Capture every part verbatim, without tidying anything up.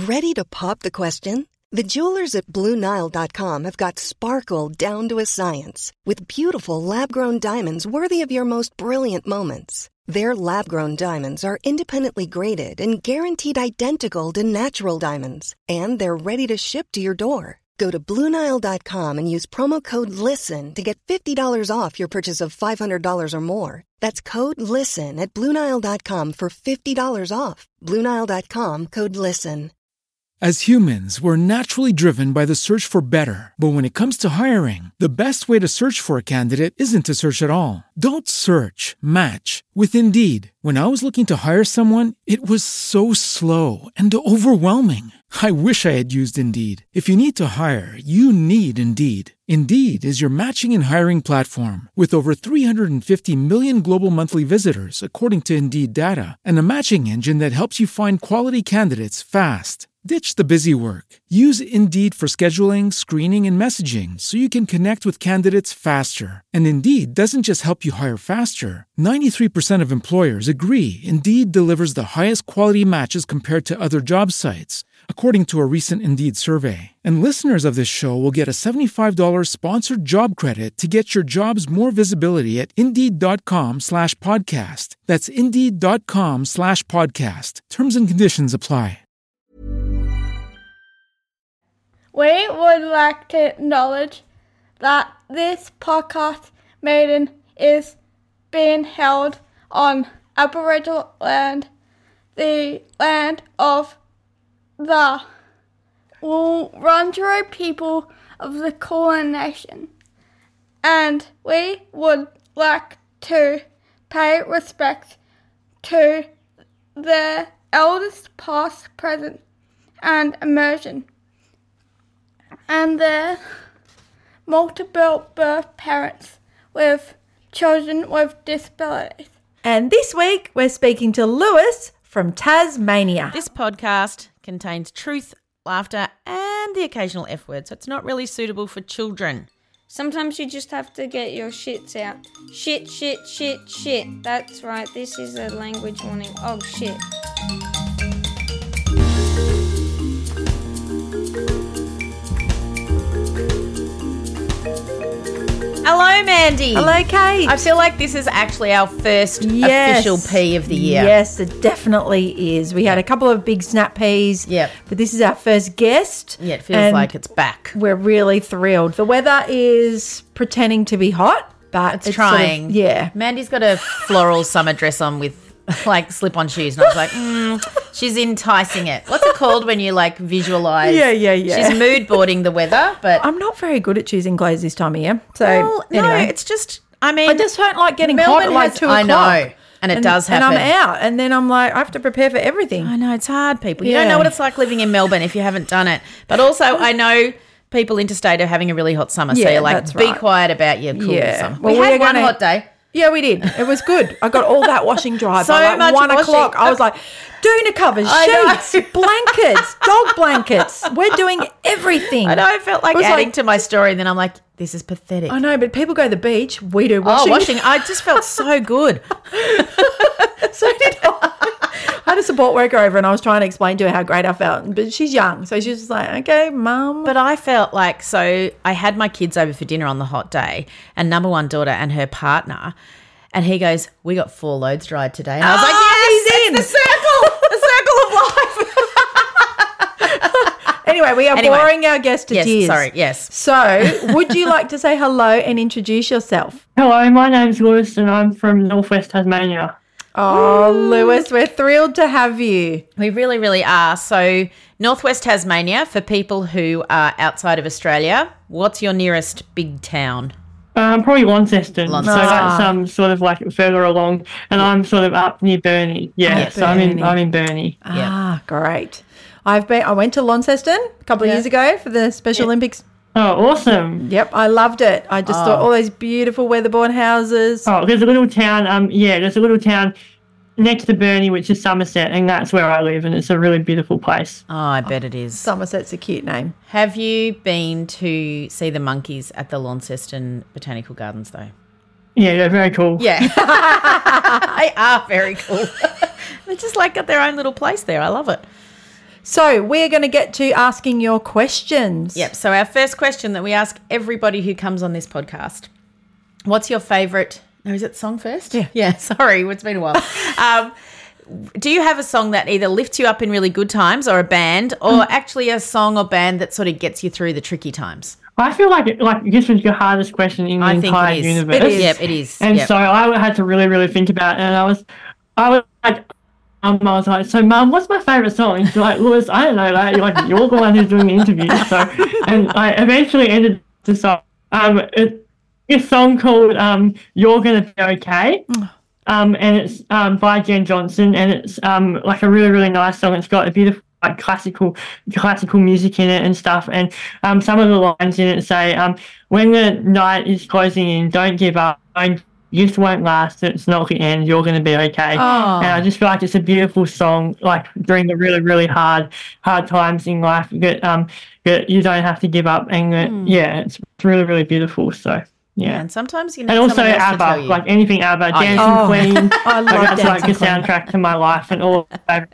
Ready to pop the question? The jewelers at Blue Nile dot com have got sparkle down to a science with beautiful lab-grown diamonds worthy of your most brilliant moments. Their lab-grown diamonds are independently graded and guaranteed identical to natural diamonds, and they're ready to ship to your door. Go to Blue Nile dot com and use promo code LISTEN to get fifty dollars off your purchase of five hundred dollars or more. That's code LISTEN at Blue Nile dot com for fifty dollars off. Blue Nile dot com, code LISTEN. As humans, we're naturally driven by the search for better. But when it comes to hiring, the best way to search for a candidate isn't to search at all. Don't search, match with Indeed. When I was looking to hire someone, it was so slow and overwhelming. I wish I had used Indeed. If you need to hire, you need Indeed. Indeed is your matching and hiring platform with over three hundred fifty million global monthly visitors, according to Indeed data, and a matching engine that helps you find quality candidates fast. Ditch the busy work. Use Indeed for scheduling, screening, and messaging so you can connect with candidates faster. And Indeed doesn't just help you hire faster. ninety-three percent of employers agree Indeed delivers the highest quality matches compared to other job sites, according to a recent Indeed survey. And listeners of this show will get a seventy-five dollars sponsored job credit to get your jobs more visibility at Indeed.com slash podcast. That's Indeed.com slash podcast. Terms and conditions apply. We would like to acknowledge that this podcast meeting is being held on Aboriginal land, the land of the Wurundjeri people of the Kulin Nation, and we would like to pay respect to the elders past, present, and emerging, and their multiple birth parents with children with disabilities. And this week we're speaking to Lewis from Tasmania. This podcast contains truth, laughter, and the occasional F word, so it's not really suitable for children. Sometimes you just have to get your shits out. Shit, shit, shit, shit. That's right, this is a language warning. Oh, shit. Hello, Mandy. Hello, Kate. I feel like this is actually our first Yes. official pee of the year. Yes, it definitely is. We had a couple of big snap peas. Yep. But this is our first guest. Yeah, it feels and like it's back. We're really thrilled. The weather is pretending to be hot, but It's, it's, sort of- trying. yeah. Mandy's got a floral summer dress on with like slip-on shoes, and I was like, mm, she's enticing it. What's it called when you like visualise? Yeah, yeah, yeah. She's mood boarding the weather, but I'm not very good at choosing clothes this time of year. So well, no, anyway. it's just. I mean, I just don't like getting hot Melbourne at like has- two I o'clock. know, and it does And happen. I'm out, and then I'm like, I have to prepare for everything. I know, it's hard, people. You Yeah. don't know what it's like living in Melbourne if you haven't done it. But also, I know people interstate are having a really hot summer, so Yeah, you're like, that's be right. quiet about your cool Yeah. summer. Well, we, we had are one gonna- hot day. Yeah, we did. It was good. I got all that washing dry So by like much one washing. o'clock. I was like, doona covers, I know. sheets, blankets, dog blankets. We're doing everything. I know, I felt like It was adding like- to my story, and then I'm like, this is pathetic. I know, but people go to the beach. We do Oh, washing. washing. I just felt so good. So did I. I had a support worker over and I was trying to explain to her how great I felt. But she's young. So she was just like, okay, mum. But I felt like, so I had my kids over for dinner on the hot day, and number one daughter and her partner, and he goes, we got four loads dried today. And I was Oh, like, yes, he's in. it's the circle, the circle of life. Anyway, we are Anyway. boring our guest to Yes, tears. sorry, yes. So would you like to say hello and introduce yourself? Hello, my name's Lewis and I'm from Northwest Tasmania. Oh, Lewis, we're thrilled to have you. We really, really are. So Northwest Tasmania, for people who are outside of Australia, what's your nearest big town? Um, probably Launceston. Launceston. So that's um, sort of like further along, and I'm sort of up near Burnie. Yeah, Yeah, so I'm in Burnie. I'm in Burnie. Ah, great. I've been. I went to Launceston a couple of Yeah. years ago for the Special Olympics. Oh, awesome. Yep, I loved it. I just thought all those beautiful weatherboard houses. Oh, there's a little town. Um, yeah, there's a little town next to Burnie, which is Somerset, and that's where I live, and it's a really beautiful place. Oh, I bet it is. Somerset's a cute name. Have you been to see the monkeys at the Launceston Botanical Gardens, though? Yeah, they're very cool. Yeah. They are very cool. They just like got their own little place there. I love it. So we're going to get to asking your questions. Yep. So our first question that we ask everybody who comes on this podcast: what's your favourite? No, is it song first? Yeah. Yeah. Sorry, it's been a while. um, do you have a song that either lifts you up in really good times, or a band, or Mm. actually a song or band that sort of gets you through the tricky times? I feel like like this was the hardest question in the I think entire it is. universe. It is. Yep, it is. And Yep. so I had to really, really think about it. And I was, I was like, um, I was like, so Mum, what's my favourite song? And she's like, Lewis, I don't know that. You're like, you're the one who's doing the interview. So, and I eventually ended the song. Um, it, this song called um, "You're Gonna Be Okay." Um, and it's um by Jen Johnson, and it's um like a really, really nice song. It's got a beautiful like classical classical music in it and stuff, and um some of the lines in it say um when the night is closing in, don't give up, don't, this won't last, it's not the end, you're going to be okay. Oh. And I just feel like it's a beautiful song, like during the really, really hard hard times in life, that um that you don't have to give up, and that, Mm. yeah, it's really, really beautiful. So Yeah, yeah. and sometimes you need And also someone else to tell ABBA, you. like anything ABBA, Oh, yeah. Dancing Oh, Queen. I love Like, that's like the Dancing Queen. soundtrack to my life and all.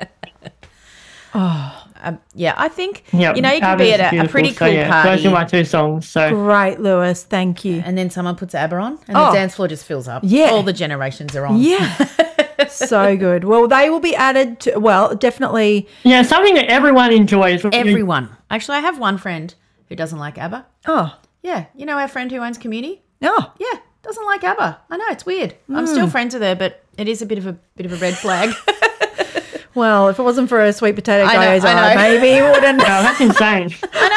Um, yeah, I think Yeah, you know you can ABBA's be at a, a beautiful, pretty so cool yeah, party, Those are my two songs. So Great, Lewis. Thank you. and then someone puts ABBA on, and Oh. the dance floor just fills up. Yeah. all the generations are on. Yeah. So good. Well, they will be added to, well, definitely. yeah, something that everyone enjoys. Everyone. Actually, I have one friend who doesn't like ABBA. Oh, Yeah, you know our friend who owns Community? oh. Yeah, doesn't like ABBA. I know, it's weird. I'm still Hmm. friends with her, but it is a bit of a bit of a red flag. Well, if it wasn't for a sweet potato I know, guys, I know. maybe you wouldn't. Oh, that's insane.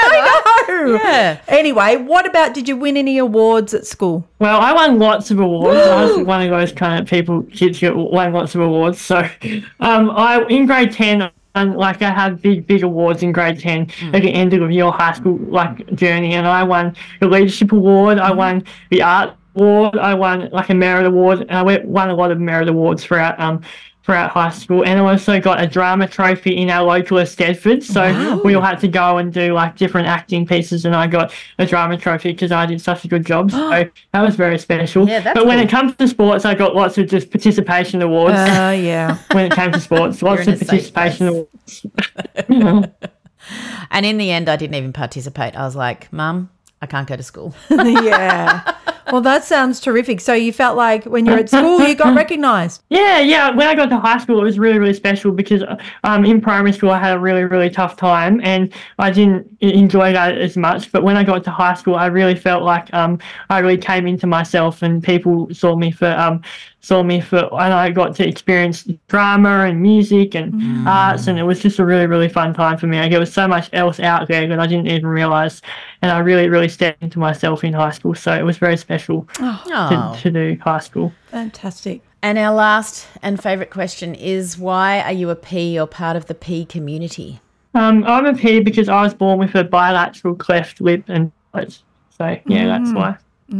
I know. Yeah. Anyway, what about, did you win any awards at school? Well, I won lots of awards. I was one of those kind of people, kids who won lots of awards. So, um, I in grade ten, and like I had big, big awards in grade ten at the end of your high school like journey, and I won the leadership award. I won the art award. I won like a merit award, and I went- won a lot of merit awards throughout um throughout high school, and I also got a drama trophy in our local Stedford. So we all had to go and do like different acting pieces, and I got a drama trophy because I did such a good job. So that was very special. Yeah, that's but when cool. it comes to sports, I got lots of just participation awards. Uh, yeah. When it came to sports, lots in of a safe participation place. awards. And in the end, I didn't even participate. I was like, Mum, I can't go to school. Yeah. Well, that sounds terrific. So you felt like when you're at school, you got recognised. Yeah, yeah. When I got to high school, it was really, really special because um, in primary school, I had a really, really tough time and I didn't enjoy that as much. But when I got to high school, I really felt like um, I really came into myself, and people saw me for um, saw me for, and I got to experience drama and music and arts, and it was just a really, really fun time for me. Like, there was so much else out there that I didn't even realise, and I really, really stepped into myself in high school. So it was very special Oh. to, to do high school. Fantastic. And our last and favourite question is, why are you a P or part of the P community? Um, I'm a P because I was born with a bilateral cleft lip and nose. So yeah, that's why.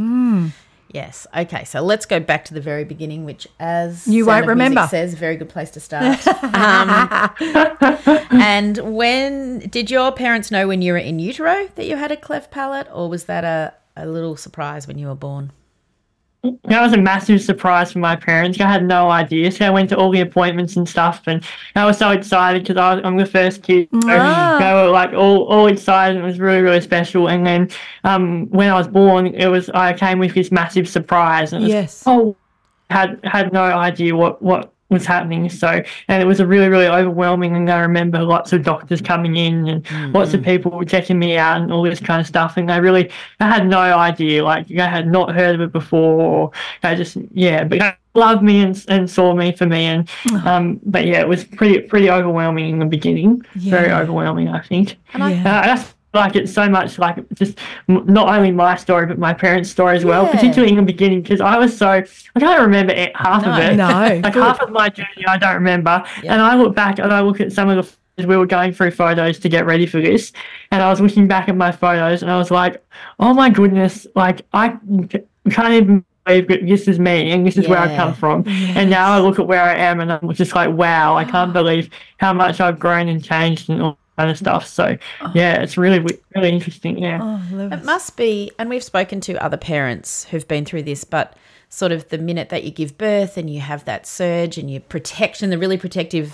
Yes. Okay. So let's go back to the very beginning, which, as You Sound won't of Music remember. says, a very good place to start. um, and when did your parents know when you were in utero that you had a cleft palate, or was that a, a little surprise when you were born? That was a massive surprise for my parents. I had no idea. So I went to all the appointments and stuff, and I was so excited because I was, I'm the first kid. So Ah. they were like all, all excited. And it was really, really special. And then um, when I was born, it was I came with this massive surprise. And it was, Yes. oh, had had no idea what what was happening. So, and it was a really, really overwhelming. And I remember lots of doctors coming in and lots of people checking me out and all this kind of stuff. And I really, I had no idea. Like, I had not heard of it before. Or I just, yeah, but they loved me and, and saw me for me. And, um, but yeah, it was pretty, pretty overwhelming in the beginning. Very Yeah. overwhelming, I think. And I, Yeah. Uh, that's like it's so much like just m- not only my story but my parents' story as well, Yeah. particularly in the beginning because I was so I don't remember it, half No. of it. No, like good. half of my journey I don't remember, Yeah. and I look back and I look at some of the photos we were going through photos to get ready for this, and I was looking back at my photos and I was like, oh my goodness, like I can't even believe that this is me and this is where I Yeah. come from. And now I look at where I am and I'm just like, wow, I can't believe how much I've grown and changed and all kind of stuff. So yeah, it's really, really interesting. Yeah. Oh, Lewis. it must be, and we've spoken to other parents who've been through this, but sort of the minute that you give birth and you have that surge and your protection, the really protective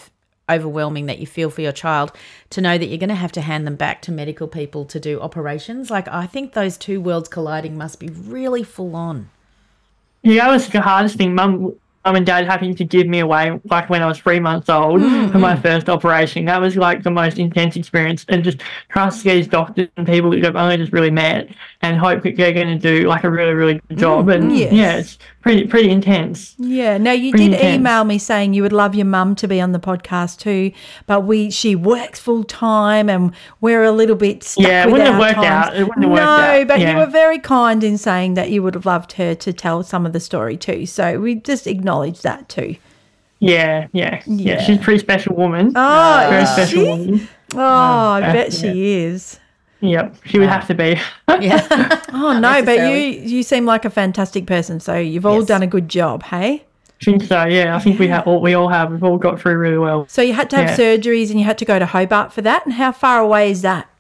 overwhelming that you feel for your child to know that you're going to have to hand them back to medical people to do operations. Like, I think those two worlds colliding must be really full on. Yeah, that was the hardest thing. Mum, mum and dad having to give me away, like when I was three months old mm-hmm. for my first operation. That was like the most intense experience. And just trust these doctors and people that I've only just really met and hope that they're going to do like a really, really good job. Mm, and yes. yeah, it's pretty, pretty intense. Yeah. Now you pretty did intense. email me saying you would love your mum to be on the podcast too, but we she works full time and we're a little bit stuck yeah, with it wouldn't our have worked times. out. It wouldn't have no, worked out. but yeah. you were very kind in saying that you would have loved her to tell some of the story too. So we just acknowledge that too. Yeah, yeah, yeah, Yeah. She's a pretty special woman. Oh, very is special she? woman. Oh, I Uh, bet yeah. she is. Yep, she would have to be. Yeah. Oh no, but you necessarily. you seem like a fantastic person. So you've all Yes. done a good job, hey? I think so. Yeah, I think we have. All, we all have. We've all got through really well. So you had to have Yeah. surgeries and you had to go to Hobart for that. And how far away is that?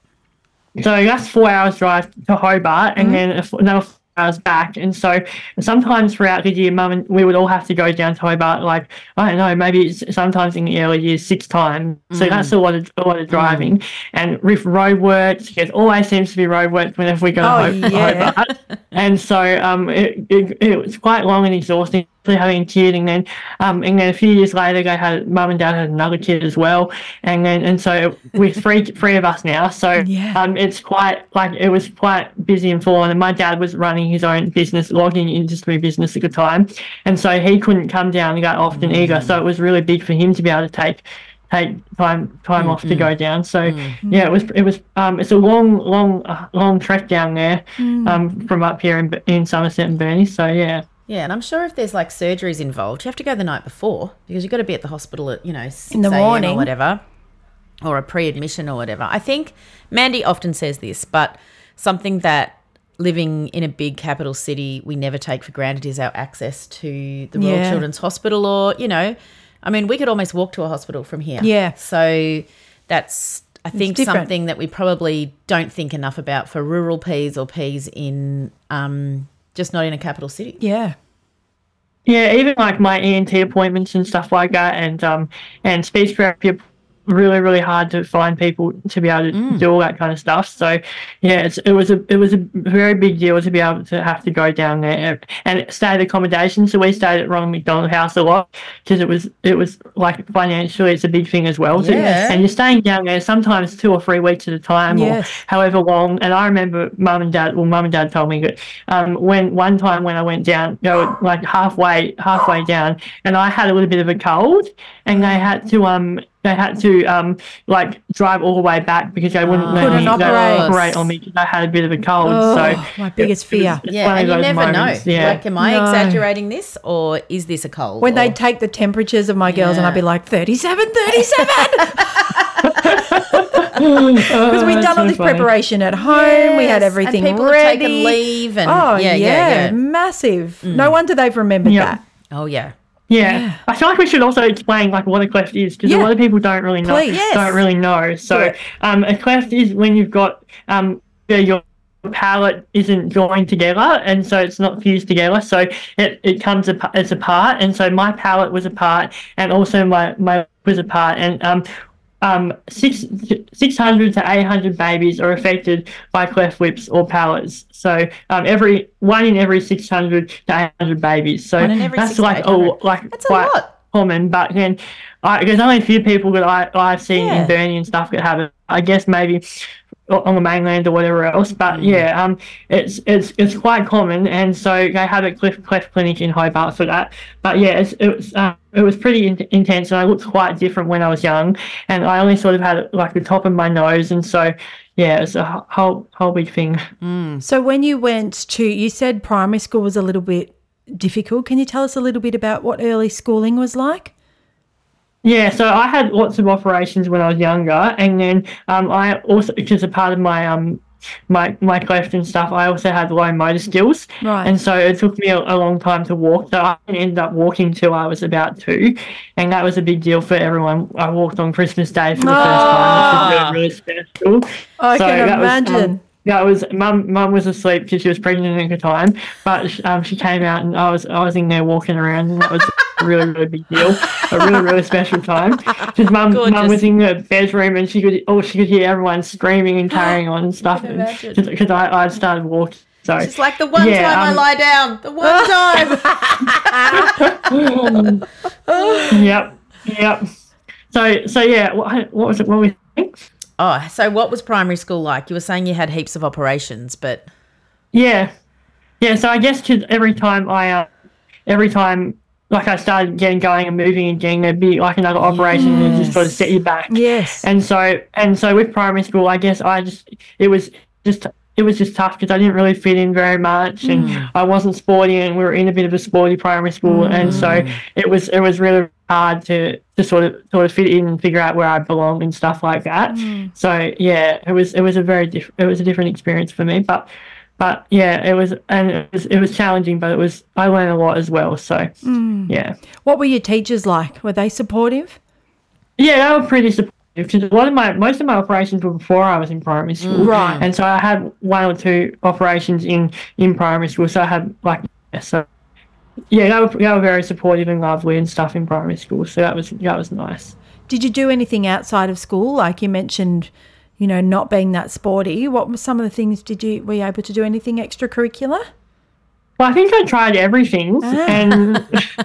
So that's four hours drive to Hobart, and Mm-hmm. then a- another four hours back. And so sometimes throughout the year, Mum and we would all have to go down to Hobart. Like I don't know, maybe it's sometimes in the early years six times. So that's a lot of a lot of driving. And with roadworks, there always seems to be roadworks whenever we go to Oh, Ho- yeah. Hobart. And so um, it, it it was quite long and exhausting. Having a kid, and then um, and then a few years later, they had mum and dad had another kid as well, and then and so we're three three of us now. So Yeah. um, it's quite like it was quite busy and full on. And my dad was running his own business, logging industry business at the time, and so he couldn't come down that often either. So it was really big for him to be able to take take time time off to go down. So yeah, it was it was um, it's a long long uh, long trek down there um, from up here in in Somerset and Burnie. So yeah. Yeah, and I'm sure if there's like surgeries involved, you have to go the night before because you've got to be at the hospital at, you know, six In the a m morning. or whatever, or a pre-admission or whatever. I think Mandy often says this, but something that living in a big capital city we never take for granted is our access to the Royal Yeah. Children's Hospital, or, you know, I mean, we could almost walk to a hospital from here. Yeah. So that's, I think, different. something that we probably don't think enough about for rural P's or P's in um, just not in a capital city. Yeah. Yeah, even like my E N T appointments and stuff like that, and um and speech therapy, really really hard to find people to be able to do all that kind of stuff. So yeah, it's, it was a it was a very big deal to be able to have to go down there and stay at accommodation. So we stayed at Ronald McDonald House a lot because it was it was like financially it's a big thing as well. So, Yes. and you're staying down there sometimes two or three weeks at a time Yes. or however long. And I remember mum and dad well mum and dad told me that um when one time when I went down, they were like halfway halfway down, and I had a little bit of a cold, and they had to um they had to um like drive all the way back because they wouldn't let Couldn't me they wouldn't operate. operate on me because I had a bit of a cold. Oh, so my biggest it- it was- fear. it's Yeah, one of and you those never moments, know. Yeah. Like, am I No. exaggerating this, or is this a cold? When or... they'd take the temperatures of my girls and I'd be Yeah. like, thirty-seven, thirty-seven. Because Because we'd done all this preparation at home. We had Yes, everything and people ready. have taken leave, and Oh, yeah, yeah, yeah, yeah. massive. No wonder they've remembered Yeah. that. Oh yeah, Yeah. I feel like we should also explain like what a cleft is because Yeah. a lot of people don't really know. Please. Yes. Don't really know. So Do it. um, a cleft is when you've got um where your palate isn't joined together, and so it's not fused together. So it, it comes apart, it's apart, and so my palate was apart, and also my my was apart, and um. Um, six six hundred to eight hundred babies are affected by cleft lips or palates. So um, every one in every six hundred to eight hundred babies. So One in every that's six to like eight hundred. oh like That's a quite lot. common. But then I, there's only a few people that I I've seen Yeah. in Burnie and stuff that have it. I guess maybe on the mainland or whatever else. But Mm. yeah, um, it's it's it's quite common, and so they have a cleft cleft clinic in Hobart for that. But yeah, it's, it was uh, it was pretty in- intense, and I looked quite different when I was young, and I only sort of had like the top of my nose, and so yeah, it's a wh- whole whole big thing. So when you went to, you said primary school was a little bit difficult. Can you tell us a little bit about what early schooling was like? Yeah, so I had lots of operations when I was younger, and then um, I also, because a part of my um my my cleft and stuff, I also had low motor skills, Right. and so it took me a, a long time to walk. So I ended up walking till I was about two, and that was a big deal for everyone. I walked on Christmas Day for the first time, which was really, really special. I can that was, imagine. um, that was mum. Mum was asleep because she was pregnant at the time, but um, she came out and I was I was in there walking around, and that was a really, really big deal, a really, really special time. Because mum, mum was in the bedroom and she could, oh, she could hear everyone screaming and carrying on and stuff. Because I, I'd started walking. So It's like the one yeah, time um, I lie down. The one time. Yep, yep. So, so yeah, what, what was it? What were we saying? Oh, so what was primary school like? You were saying you had heaps of operations, but Yeah, yeah. So I guess 'cause every time I, uh, every time like I started getting going and moving again, there'd be like another operation and just sort of set you back. Yes. And so and so with primary school, I guess I just it was just it was just tough because I didn't really fit in very much, and Mm. I wasn't sporty, and we were in a bit of a sporty primary school, Mm. and so it was it was really hard to, to sort of sort of fit in and figure out where I belong and stuff like that. Mm. So yeah, it was it was a very diff- it was a different experience for me, but but yeah, it was and it was it was challenging, but it was I learned a lot as well. So Mm. yeah, What were your teachers like? Were they supportive? yeah, they were pretty supportive because a lot of my most of my operations were before I was in primary school, Right. And so I had one or two operations in in primary school. So I had like so yeah, they were they were very supportive and lovely and stuff in primary school. So that was that was nice. Did you do anything outside of school? Like you mentioned, you know, not being that sporty. What were some of the things did you were you able to do anything extracurricular? Well, I think I tried everything, Ah. and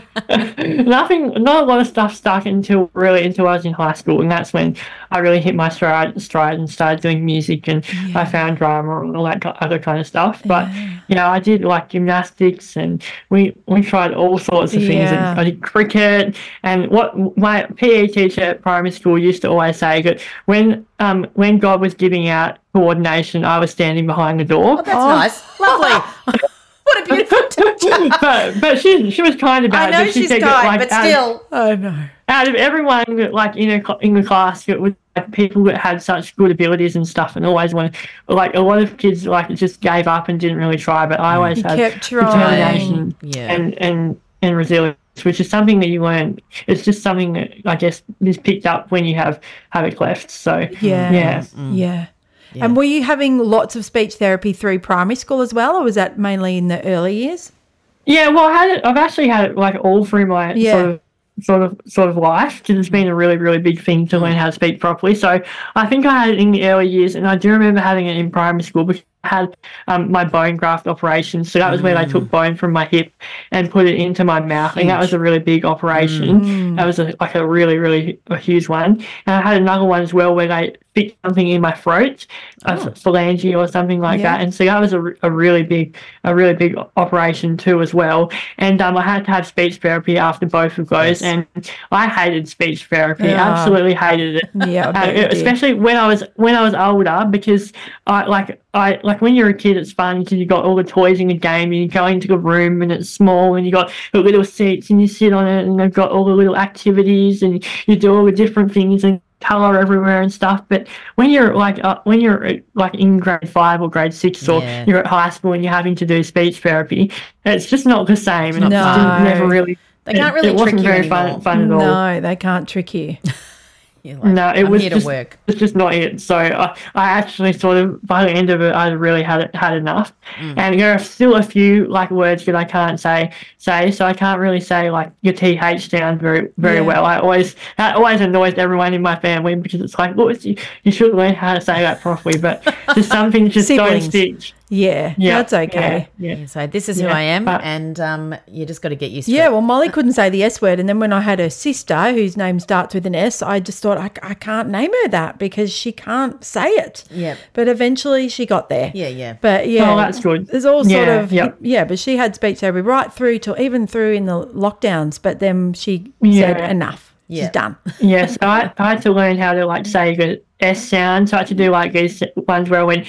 nothing, not a lot of stuff stuck until really until I was in high school, and that's when I really hit my stride, stride and started doing music, and I found drama and all that ki- other kind of stuff. But you know, I did like gymnastics, and we we tried all sorts of things. Yeah. And I did cricket, and what my P E teacher at primary school used to always say that when um when God was giving out coordination, I was standing behind the door. Oh, that's nice. Lovely. What a beautiful teacher. but but she she was kind about I it. know but she she's said kind, that, like, but out, still. Oh no. out of everyone that, like in a cl- in the class, it was like, people that had such good abilities and stuff, and always wanted like a lot of kids like just gave up and didn't really try. But I always You had kept trying. determination Yeah. and and and resilience, which is something that you learn. It's just something that I guess is picked up when you have have a cleft. So Yeah. yeah. Yeah. And were you having lots of speech therapy through primary school as well, or was that mainly in the early years? Yeah, well, I had it. I've actually had it like all through my Yeah. sort of sort of sort of life because it's been a really really big thing to learn how to speak properly. So I think I had it in the early years, and I do remember having it in primary school because I had um, my bone graft operation. So that was where they took bone from my hip and put it into my mouth, and that was a really big operation. That was a, like a really really a huge one. And I had another one as well where they fixed something in my throat, a phalange or something like Yeah. that. And so that was a, a really big a really big operation too as well. And um, I had to have speech therapy after both of those, and I hated speech therapy. Yeah. Absolutely hated it. Yeah, I Uh, bet you did. especially when I was when I was older, because I like I like when you're a kid, it's fun because you got all the toys in the game, and you go into the room and it's small, and you got the little seats and you sit on it, and they've got all the little activities, and you do all the different things and color everywhere and stuff. But when you're like uh, when you're uh, like in grade five or grade six, or Yeah. you're at high school and you're having to do speech therapy, it's just not the same. And No. it just didn't, never really. They can't it- really It wasn't trick you very fun, anymore. fun at all. No, they can't trick you. You're like, No, it I'm was here just, to work. it's just not it. So I, I actually sort of, by the end of it, I really had it, had enough. Mm. And there are still a few like words that I can't say, say. So I can't really say like your T H sound very, very Yeah. well. I always, that always annoys everyone in my family because it's like, look, you, you should learn how to say that properly. But just some things just don't Siblings. stick. Yeah, Yeah, that's okay. Yeah, yeah. You say, this is who Yeah, I am, but- and um, you just got to get used to Yeah, it. well, Molly couldn't say the S word. And then when I had her sister, whose name starts with an S, I just thought, I, I can't name her that because she can't say it. Yep. But eventually she got there. Yeah, yeah. But yeah. Oh, that's good. There's all sort Yeah, of, yep. yeah, but she had speech therapy right through to even through in the lockdowns. But then she Yeah. said, enough. Yeah. She's done. Yeah, so I, I had to learn how to like say the S sound. So I had to do like these ones where I went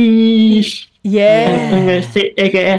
eesh. Yeah. And the S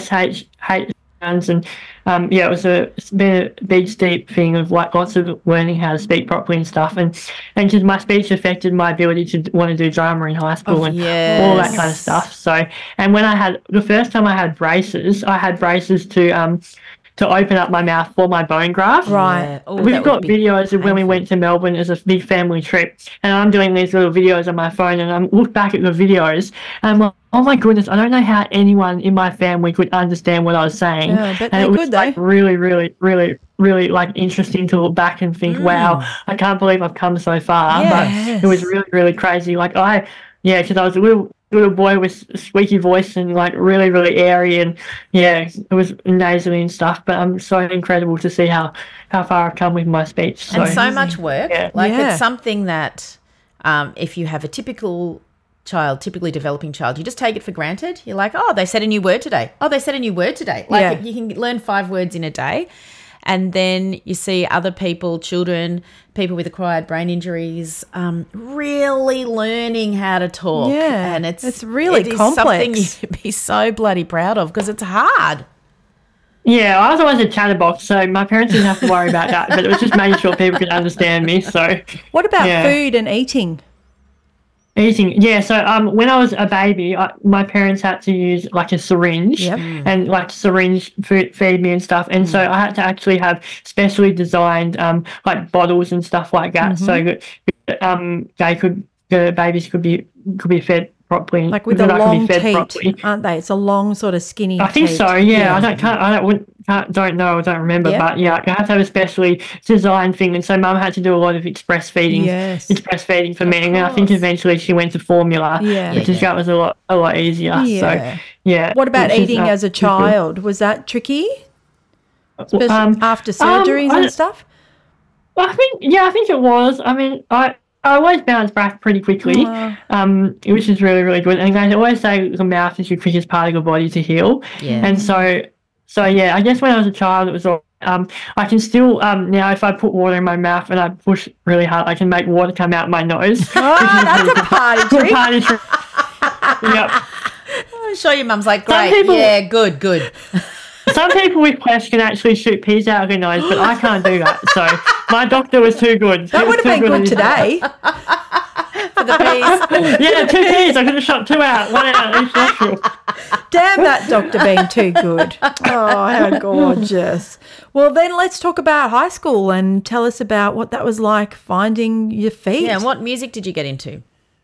H H sounds, and um, yeah, it was a it's been a big steep thing of like lots of learning how to speak properly and stuff, and and just my speech affected my ability to want to do drama in high school Oh, and all that kind of yes. stuff. So, and when I had the first time I had braces, I had braces to um to open up my mouth for my bone graft. Right. Yeah. Oh, We've that got would be videos of when we painful. went to Melbourne as a big family trip, and I'm doing these little videos on my phone, and I look back at the videos, and I'm like, oh my goodness, I don't know how anyone in my family could understand what I was saying. Yeah, I bet and they it was could, like though. really, really, really, really like interesting to look back and think, wow, I can't believe I've come so far. Yes. But it was really, really crazy. Like I, yeah, because I was a little little boy with a squeaky voice and like really, really airy, and yeah, it was nasally and stuff. But I'm so incredible to see how how far I've come with my speech. So, And so much work. Yeah. Like Yeah. it's something that um, if you have a typical child, typically developing child, you just take it for granted. You're like, oh, they said a new word today. Oh, they said a new word today. Like Yeah. you can learn five words in a day. And then you see other people, children, people with acquired brain injuries, um, really learning how to talk. Yeah, and it's it's really it is complex. something you should be so bloody proud of because it's hard. yeah, I was always a chatterbox, so my parents didn't have to worry about that. But it was just making sure people could understand me. So What about Yeah. food and eating? eating, yeah. So um, when I was a baby, I, my parents had to use like a syringe Yep. and like syringe food, feed me and stuff, and so I had to actually have specially designed um like bottles and stuff like that, so that um they could the babies could be could be fed properly, Like with that a I could long be fed teat, properly. aren't they? It's a long sort of skinny I think teat. so. Yeah, I don't can't I don't wouldn't, can't, don't know. I don't remember. Yeah. But yeah, I have to have a specially designed thing, and so Mum had to do a lot of express feeding. Yes. Express feeding for me, and then I think course. eventually she went to formula. Yeah. which Yeah, is that was a lot a lot easier. Yeah. So yeah. What about which is, eating uh, as a good. child? Was that tricky? Especially Um, after um, surgeries I- and stuff? I think yeah, I think it was. I mean, I. I always bounce back pretty quickly, Wow. um, which is really, really good. And they always say the mouth is your quickest part of your body to heal. Yeah. And so, so yeah, I guess when I was a child, it was all, um, I can still, um, now if I put water in my mouth and I push really hard, I can make water come out my nose. Oh, that's a party Good trick. party trick. Yep. I'm sure your mum's like, Some great, people- yeah, good, good. Some people with Quest can actually shoot peas out of their nose, but I can't do that. So my doctor was too good. That He was would have too been good at his- today. For the peas. Yeah, two peas. I could have shot two out, one out each nostril. Damn that doctor being too good. Oh, how gorgeous. Well, then let's talk about high school and tell us about what that was like finding your feet. Yeah, and what music did you get into?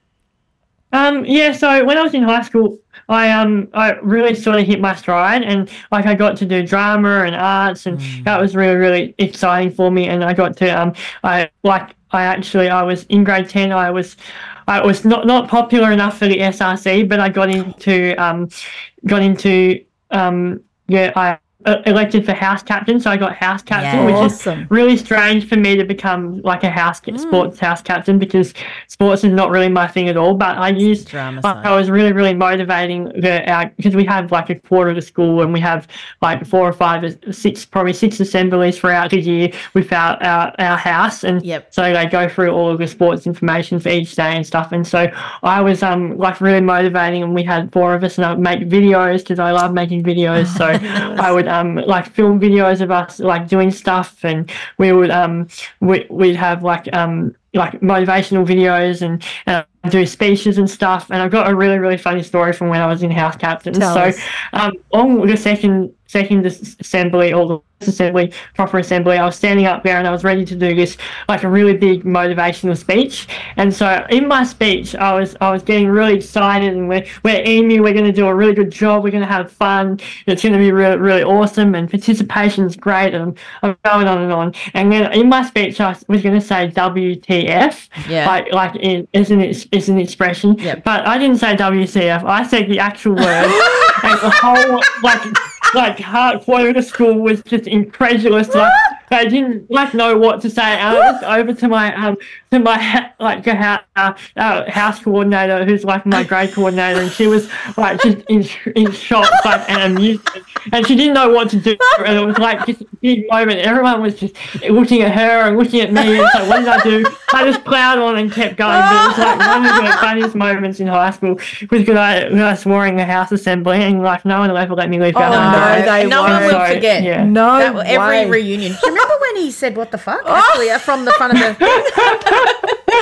Um, yeah, so when I was in high school, I um I really sort of hit my stride, and like I got to do drama and arts, and that was really really exciting for me. And I got to um I like I actually I was in grade ten. I was I was not not popular enough for the S R C, but I got into um got into um yeah I. Uh, elected for house captain, so I got house captain, Yeah. which Awesome. is really strange for me to become like a house sports house captain, because sports is not really my thing at all. But I used Drama like, side. I was really really motivating the our because we have like a quarter of the school, and we have like four or five six probably six assemblies throughout the year with our our, our house, and Yep. so they go through all of the sports information for each day and stuff. And so I was um like really motivating, and we had four of us, and I would make videos because I love making videos. So I would um like film videos of us like doing stuff, and we would um we we'd have like um like motivational videos and uh, do speeches and stuff. And I've got a really really funny story from when I was in house captain. Tell so us. um on the second second as- assembly or the assembly proper assembly, I was standing up there and I was ready to do this like a really big motivational speech. And so in my speech I was I was getting really excited, and we're we're Emu, we're going to do a really good job, we're going to have fun, it's going to be really really awesome, and participation's great, and I'm, I'm going on and on. And then in my speech I was going to say W T F, Yeah. like like it is an ex- is an expression. Yep. But I didn't say W C F, I said the actual word. And the whole like like half quarter of the school was just incredulous. Like they didn't like know what to say. And I looked over to my um to my ha- like the ha- uh, uh, house coordinator, who's like my grade coordinator, and she was like just in in shock, like and amusement, and she didn't know what to do. And it was like just a big moment. Everyone was just looking at her and looking at me. And so what did I do? I just plowed on and kept going. But it was like one of the funniest moments in high school was because I, when I swore in the house assembly, and like no one will ever let me leave that Oh, one. no, they no one won't. will So, forget. yeah. No That, every way. reunion. Do you remember when he said, what the fuck? Actually, uh, from the front of the...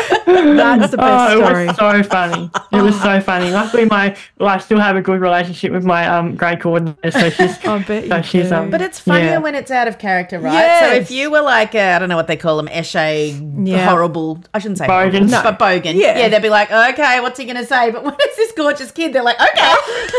That's the best Oh, it story. was so funny. It was so funny. Luckily, my well, I still have a good relationship with my um grade coordinator, so she's I bet so you she's do. um. But it's funnier yeah. when it's out of character, right? Yes. So if you were like, uh, I don't know what they call them, esche, Yeah. horrible, I shouldn't say Bogans. horrible, but bogan. Yeah. Yeah, they'd be like, okay, what's he going to say? But when it's this gorgeous kid, they're like, okay.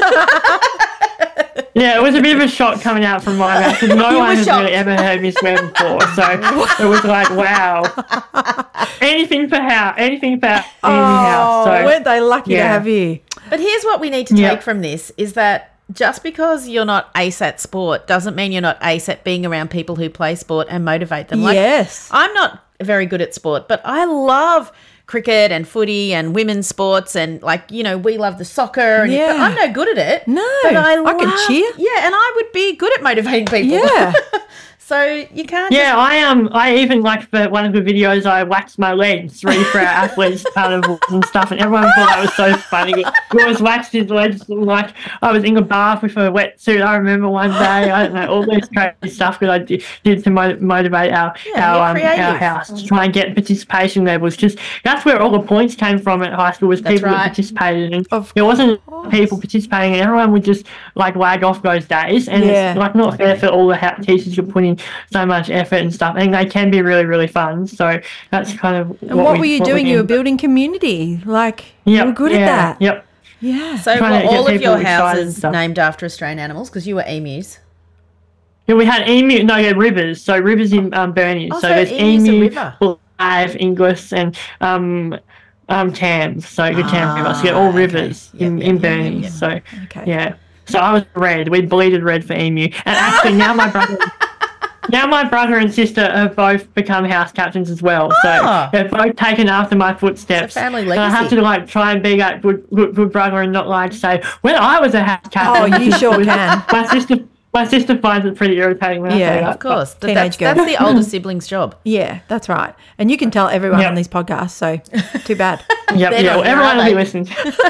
Yeah, it was a bit of a shock coming out from my mouth because no You one were has shocked. really ever heard me swear before. So it was like, wow. Anything for how, anything for Amy House. Oh, So weren't they lucky to yeah. have you? But here's what we need to Yeah. take from this is that just because you're not ace at sport doesn't mean you're not ace at being around people who play sport and motivate them. Like, Yes. I'm not very good at sport, but I love cricket and footy and women's sports and, like, you know, we love the soccer. And, Yeah. But I'm no good at it. No, But I, I can love- cheer. Yeah, and I would be good at motivating people. Yeah. So you can't yeah, I um, I even like for one of the videos, I waxed my legs ready for our athletes carnivals and stuff, and everyone thought that was so funny. He always waxed his legs like I was in a bath with a wetsuit. I remember one day, I don't know, all this crazy stuff that I did, did to mo- motivate our Yeah, our you're um, creative. our house to try and get participation levels. Because that's where all the points came from at high school was That's people right. that participated, and Of there wasn't course. people participating, and everyone would just like lag off those days, and Yeah. it's like not fair for all the ha- teachers who put in so much effort and stuff, and they can be really, really fun. So that's kind of And what, we, were you what doing? we You were did. building community. Like, Yep, you were good yeah, at that. Yep. Yeah. So Trying were to get all of people your excited and houses stuff. named after Australian animals because you were emus? Yeah, we had emu. No, yeah, rivers. So rivers in um, Burnie. Oh, so so there's emu's a emu, river. Live, Inglis, and um, um, Thames. So the Thames River. So yeah, Ah, all okay. rivers Yep, in yep, in yep, Burnie. yep, yep. So Okay. yeah. So I was red. We bleeded red for emu. And actually now my brother. Now my brother and sister have both become house captains as well, so Ah. they've both taken after my footsteps. It's a family And I have legacy. to like try and be that good, good, good brother and not like say when I was a house captain. Oh, you sure can. My sister, my sister finds it pretty irritating when Yeah, I say that. Of course. That- Teenage that's, girl. that's the older sibling's job. Yeah, that's right. And you can tell everyone Yep. on these podcasts, so too bad. But, yep, They're yeah, not well, here, everyone are will be they? listening.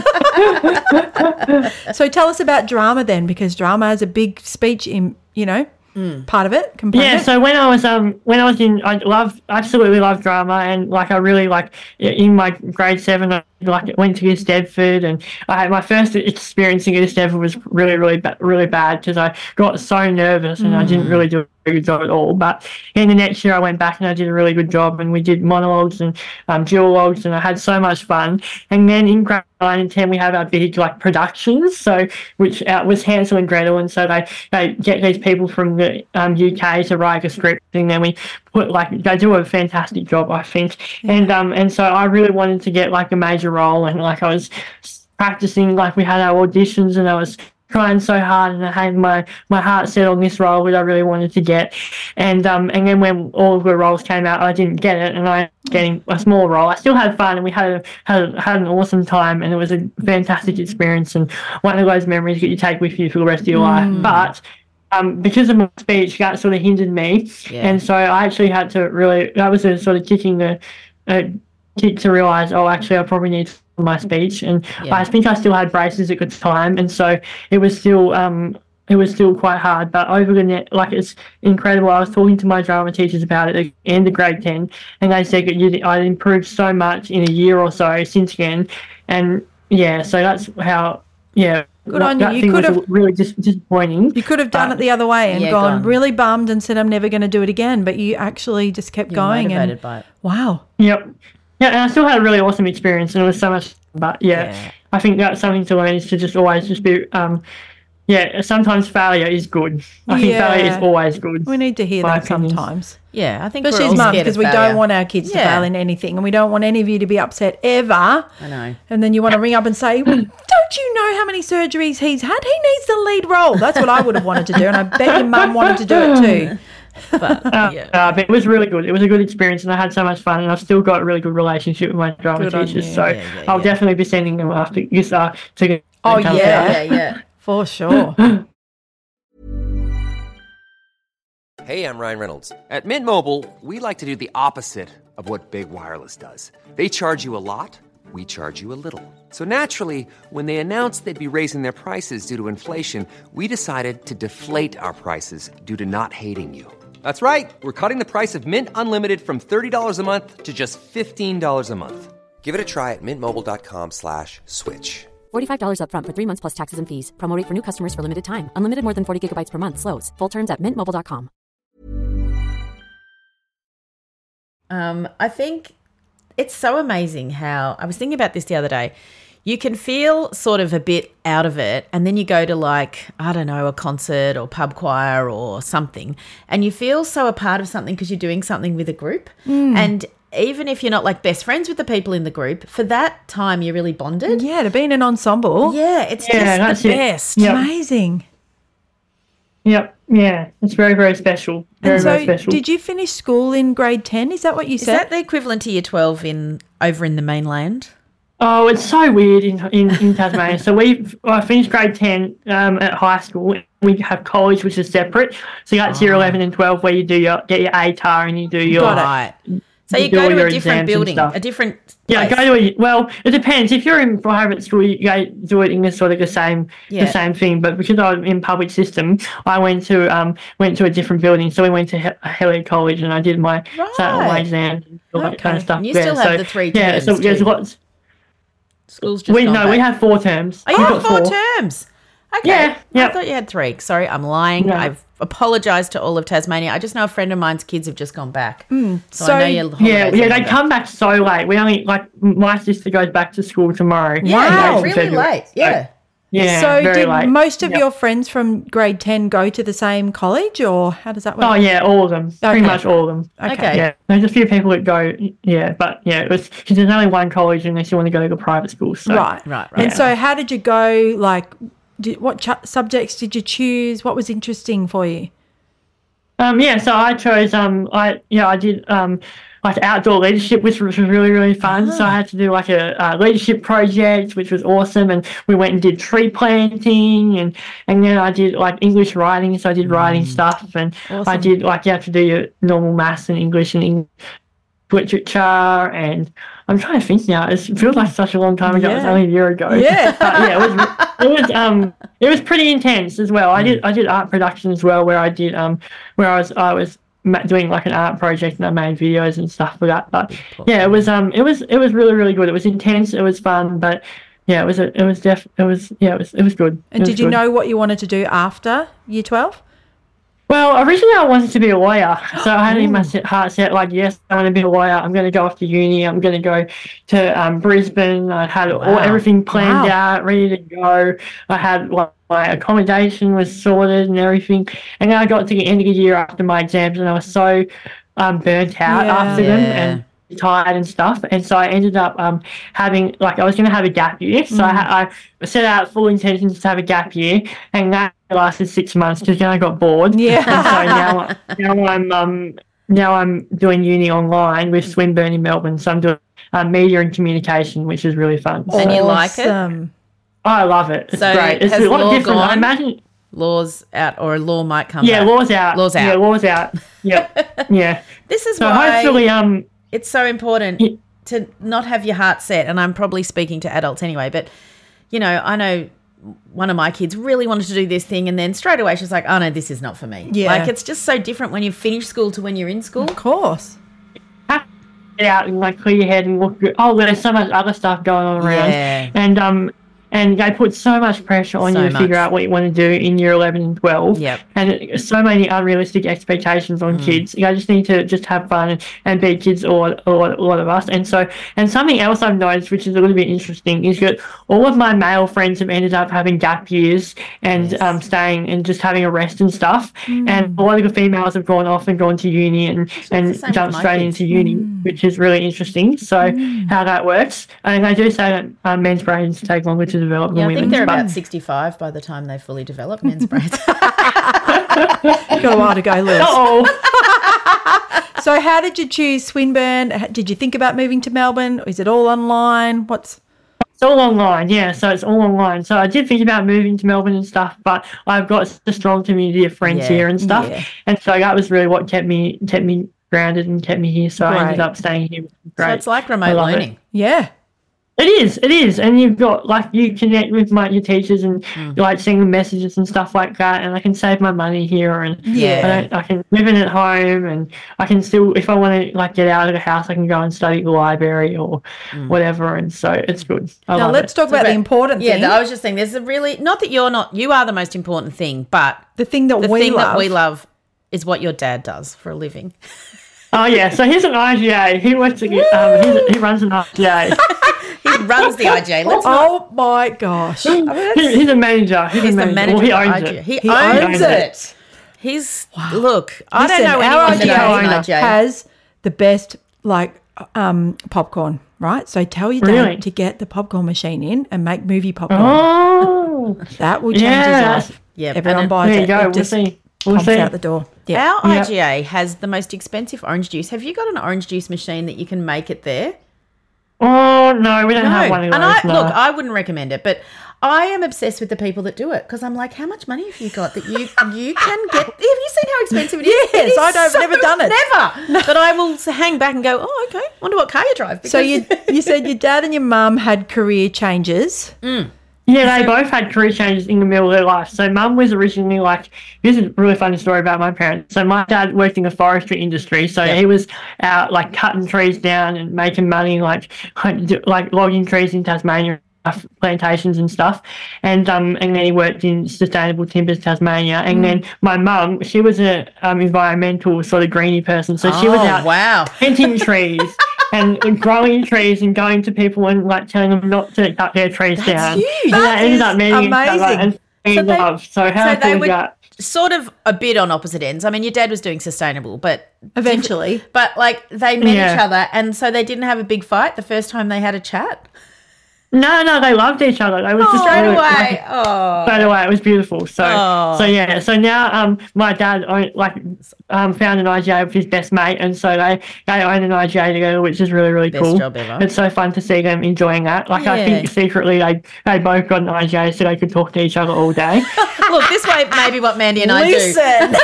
So tell us about drama then, because drama is a big speech in, you know, part of it, component. Yeah, so when I was um when I was in, I love absolutely love drama, and like I really like in my grade seven, I like went to East Stedford, and I had my first experience in East Stedford was really really ba- really bad because I got so nervous and I didn't really do a good job at all. But in the next year, I went back and I did a really good job, and we did monologues and um duologues, and I had so much fun. And then in grade nine and ten, we have our big like productions, so which uh, was Hansel and Gretel, and so they they get these people from the um, U K to write a script, and then we put like they do a fantastic job, I think. And um and so I really wanted to get like a major role, and like I was practicing, like we had our auditions, and I was trying so hard, and I had my my heart set on this role that I really wanted to get. And um and then when all of the roles came out, I didn't get it, and I getting a small role. I still had fun, and we had a, had a, had an awesome time, and it was a fantastic experience, and one of those memories that you take with you for the rest of your life. But um, because of my speech, that sort of hindered me, Yeah. and so I actually had to really. That was a sort of kicking the uh, kick to realise, oh, actually, I probably need to do my speech, and Yeah. I think I still had braces at the time, and so it was still um. It was still quite hard, but over the net, like it's incredible. I was talking to my drama teachers about it at the end of grade ten, and they said that you, I'd improved so much in a year or so since then, and yeah, so that's how, yeah. Good that, on you. that You thing could was have- really dis- disappointing. You could have done but- it the other way and Yeah, gone gone. really bummed and said, I'm never going to do it again. But you actually just kept You're going. motivated And by it. wow. Yep. Yeah, and I still had a really awesome experience, and it was so much. But yeah, Yeah. I think that's something to learn is to just always just be. Um, yeah, sometimes failure is good. I think failure Yeah. is always good. We need to hear My that opinion. sometimes. Yeah, I think Especially we're as all mums, scared because of we failure. don't want our kids to Yeah. fail in anything, and we don't want any of you to be upset ever. I know. And then you want to ring up and say, well, don't you know how many surgeries he's had? He needs the lead role. That's what I would have wanted to do, and I bet your mum wanted to do it too. But Uh, yeah. uh, but it was really good. It was a good experience, and I had so much fun, and I've still got a really good relationship with my drama Good on teachers. you. So Yeah, yeah, I'll yeah. definitely be sending them after this uh, to. Oh, come yeah. out. Yeah, yeah. For sure. Hey, I'm Ryan Reynolds. At Mint Mobile, we like to do the opposite of what Big Wireless does. They charge you a lot, we charge you a little. So naturally, when they announced they'd be raising their prices due to inflation, we decided to deflate our prices due to not hating you. That's right. We're cutting the price of Mint Unlimited from thirty dollars a month to just fifteen dollars a month. Give it a try at mintmobile.com slash switch. forty-five dollars up front for three months plus taxes and fees. Promo rate for new customers for limited time. Unlimited more than forty gigabytes per month. Slows full terms at mint mobile dot com. Um, I think it's so amazing how, I was thinking about this the other day, you can feel sort of a bit out of it and then you go to like, I don't know, a concert or pub choir or something and you feel so a part of something because you're doing something with a group. Mm. And even if you're not like best friends with the people in the group, for that time you're really bonded. Yeah, to be in an ensemble. Yeah, it's Yeah, just the that's it. best. Yep. Amazing. Yep. Yeah. It's very, very special. Very, And so very special. did you finish school in grade ten? Is that what you Is said? that the equivalent to year twelve in over in the mainland? Oh, it's so weird in in, in Tasmania. So we I finished grade ten um, at high school. We have college, which is separate. So that's year eleven and twelve, where you do your get your A T A R and you do your Right. So you do go all to your a different exams and building, stuff. a different Yeah, place. go to a, well, it depends. If you're in private school, you go do it in the sort of the same Yeah. the same thing. But because I was in public system, I went to um went to a different building. So we went to He- Helier College, and I did my Right. my exams and all that kind of Okay. stuff. And you there. still have so, the three yeah, terms so there's too. lots. School's just We gone no, we back. have four terms. Oh, you We've have got four, four. terms. Okay. Yeah, I yep. thought you had three. Sorry, I'm lying. No. I've apologised to all of Tasmania. I just know a friend of mine's kids have just gone back. So, So- I know your Yeah, holidays yeah, are they longer. come back so late. We only like my sister goes back to school tomorrow. Yeah, Wow. yeah, From really February. late. Yeah. Yeah, so very did late. most of Yep. your friends from grade ten go to the same college, or how does that work? Oh yeah, all of them. Okay. Pretty much all of them. Okay. Yeah, there's a few people that go. Yeah, but yeah, it was because there's only one college unless you want to go to a private school. So. Right, Right, right. And so how did you go, like, did, what ch- subjects did you choose? What was interesting for you? Um, yeah, so I chose. Um, I yeah, I did. Um, like outdoor leadership, which was really really fun. So I had to do like a, a leadership project, which was awesome. And we went and did tree planting, and and then I did like English writing. So I did writing stuff, and I Awesome. did like you have to do your normal maths and English and English literature. And I'm trying to think now. It feels like such a long time ago. It was Yeah. only a year ago. Yeah. But yeah, it was it was um it was pretty intense as well. I did I did art production as well, where I did um where I was I was ma- doing like an art project, and I made videos and stuff for that. But yeah, it was um it was it was really really good. It was intense. It was fun, but yeah, it was a, it was def it was yeah it was it was good. And It did was you good. know what you wanted to do after year twelve? Well, originally I wanted to be a lawyer, so I had in my set, heart set like, yes, I want to be a lawyer. I'm going to go off to uni. I'm going to go to um, Brisbane. I had all, Wow. everything planned Wow. out, ready to go. I had like, my accommodation was sorted and everything. And then I got to the end of the year after my exams, and I was so um, burnt out Yeah. after them Yeah. and tired and stuff. And so I ended up um, having like I was going to have a gap year. So I, ha- I set out full intentions to have a gap year, and that lasted six months because then I got bored. Yeah. And so now, now I'm um now I'm doing uni online with Swinburne in Melbourne. So I'm doing uh, media and communication, which is really fun. And you like it? Awesome. I love it. It's So great. It's has a lot law different. I gone? imagine. Law's out, or a law might come Yeah, back. law's out. Law's Yeah, out. law's out. Yep. Yeah. This is So why hopefully, um, it's so important Yeah. to not have your heart set, and I'm probably speaking to adults anyway, but, you know, I know one of my kids really wanted to do this thing, and then straight away she's like, oh, no, this is not for me. Yeah. Like, it's just so different when you finish school to when you're in school. Of course. get out and like clear your head and look good. Oh, there's so much other stuff going on around. Yeah. And um and they put so much pressure on So you to figure much. out what you want to do in year eleven and twelve. Yep. And it, so many unrealistic expectations on kids. You just need to just have fun and, and be kids, a lot, a, lot, a lot of us. And so, and something else I've noticed, which is a little bit interesting, is that all of my male friends have ended up having gap years and Yes. um, staying and just having a rest and stuff. And a lot of the females have gone off and gone to uni and, and the same jumped with my straight kids. into uni, which is really interesting. So how that works. And they do say that um, men's brains take longer to develop than Yeah, I women's. think they're but- about sixty-five by the time they fully develop, men's brains. Got a while to go, Lewis. Uh-oh. So how did you choose Swinburne? H- Did you think about moving to Melbourne? Is it all online? What's It's all online, yeah. So it's all online. So I did think about moving to Melbourne and stuff, but I've got a strong community of friends Yeah, here and stuff, yeah. and so that was really what kept me kept me grounded and kept me here. So I ended Great. up staying here. Which is So great. it's like I remote love it. learning. yeah. It is, it is, and you've got like you connect with my your teachers and Mm. like send them messages and stuff like that, and I can save my money here, and Yeah. I, don't, I can live in at home, and I can still, if I want to like get out of the house, I can go and study at the library or whatever, and so it's good. I Now love let's it. talk about the important Yeah, thing. I was just saying, there's a really, not that you're not, you are the most important thing, but the thing that the we thing love. that we love is what your dad does for a living. Oh yeah, so he's an I G A. He works at, um, he's, he runs an I G A. He runs the I G A. Let's not, Oh my gosh. he, he's a manager. He's, he's a the manager. manager Well, he of owns I G A. it. He, He owns, owns it. it. He's, look, I Listen, don't know our anyone that I G A owns an I G A. has the best like um, popcorn, right? So tell your dad Really? to get the popcorn machine in and make movie popcorn. Oh, That will change Yeah. his life. Yeah, Everyone and buys there you it. go. It We'll just see. We'll pumps see. out the door. Yeah. Our Yeah. I G A has the most expensive orange juice. Have you got an orange juice machine that you can make it there? Oh no, we don't have one of those. and I no. look, I wouldn't recommend it, but I am obsessed with the people that do it because I'm like, how much money have you got that you you can get? Have you seen how expensive it is? Yes, It is I don't- so- never done it. Never. But I will s- hang back and go, oh, okay. Wonder what car you drive. So because- you you said your dad and your mum had career changes. Yeah, they both had career changes in the middle of their life. So mum was originally like, this is a really funny story about my parents. So my dad worked in the forestry industry. So he was out like cutting trees down and making money, like like logging trees in Tasmania, plantations and stuff. And um and then he worked in Sustainable Timbers Tasmania. And then my mum, she was a um, environmental sort of greenie person. So she was Oh, out wow. planting trees and growing trees and going to people and like telling them not to cut their trees down. huge. And That they ended is up meeting each other amazing. and being So they- love. So how so cool they is would that? sort of a bit on opposite ends. I mean, your dad was doing sustainable, but Eventually. but like they met Yeah. each other, and so they didn't have a big fight the first time they had a chat. No, no, they loved each other. They was just Straight really- away. Oh. Straight away, it was beautiful. So, Oh. so yeah. So now, um, my dad own, like um found an I G A with his best mate, and so they they own an I G A together, which is really really Best cool. job ever. It's so fun to see them enjoying that. Like I Yeah. think secretly they they both got an I G A so they could talk to each other all day. Look, this way may be what Mandy and I do. Listen.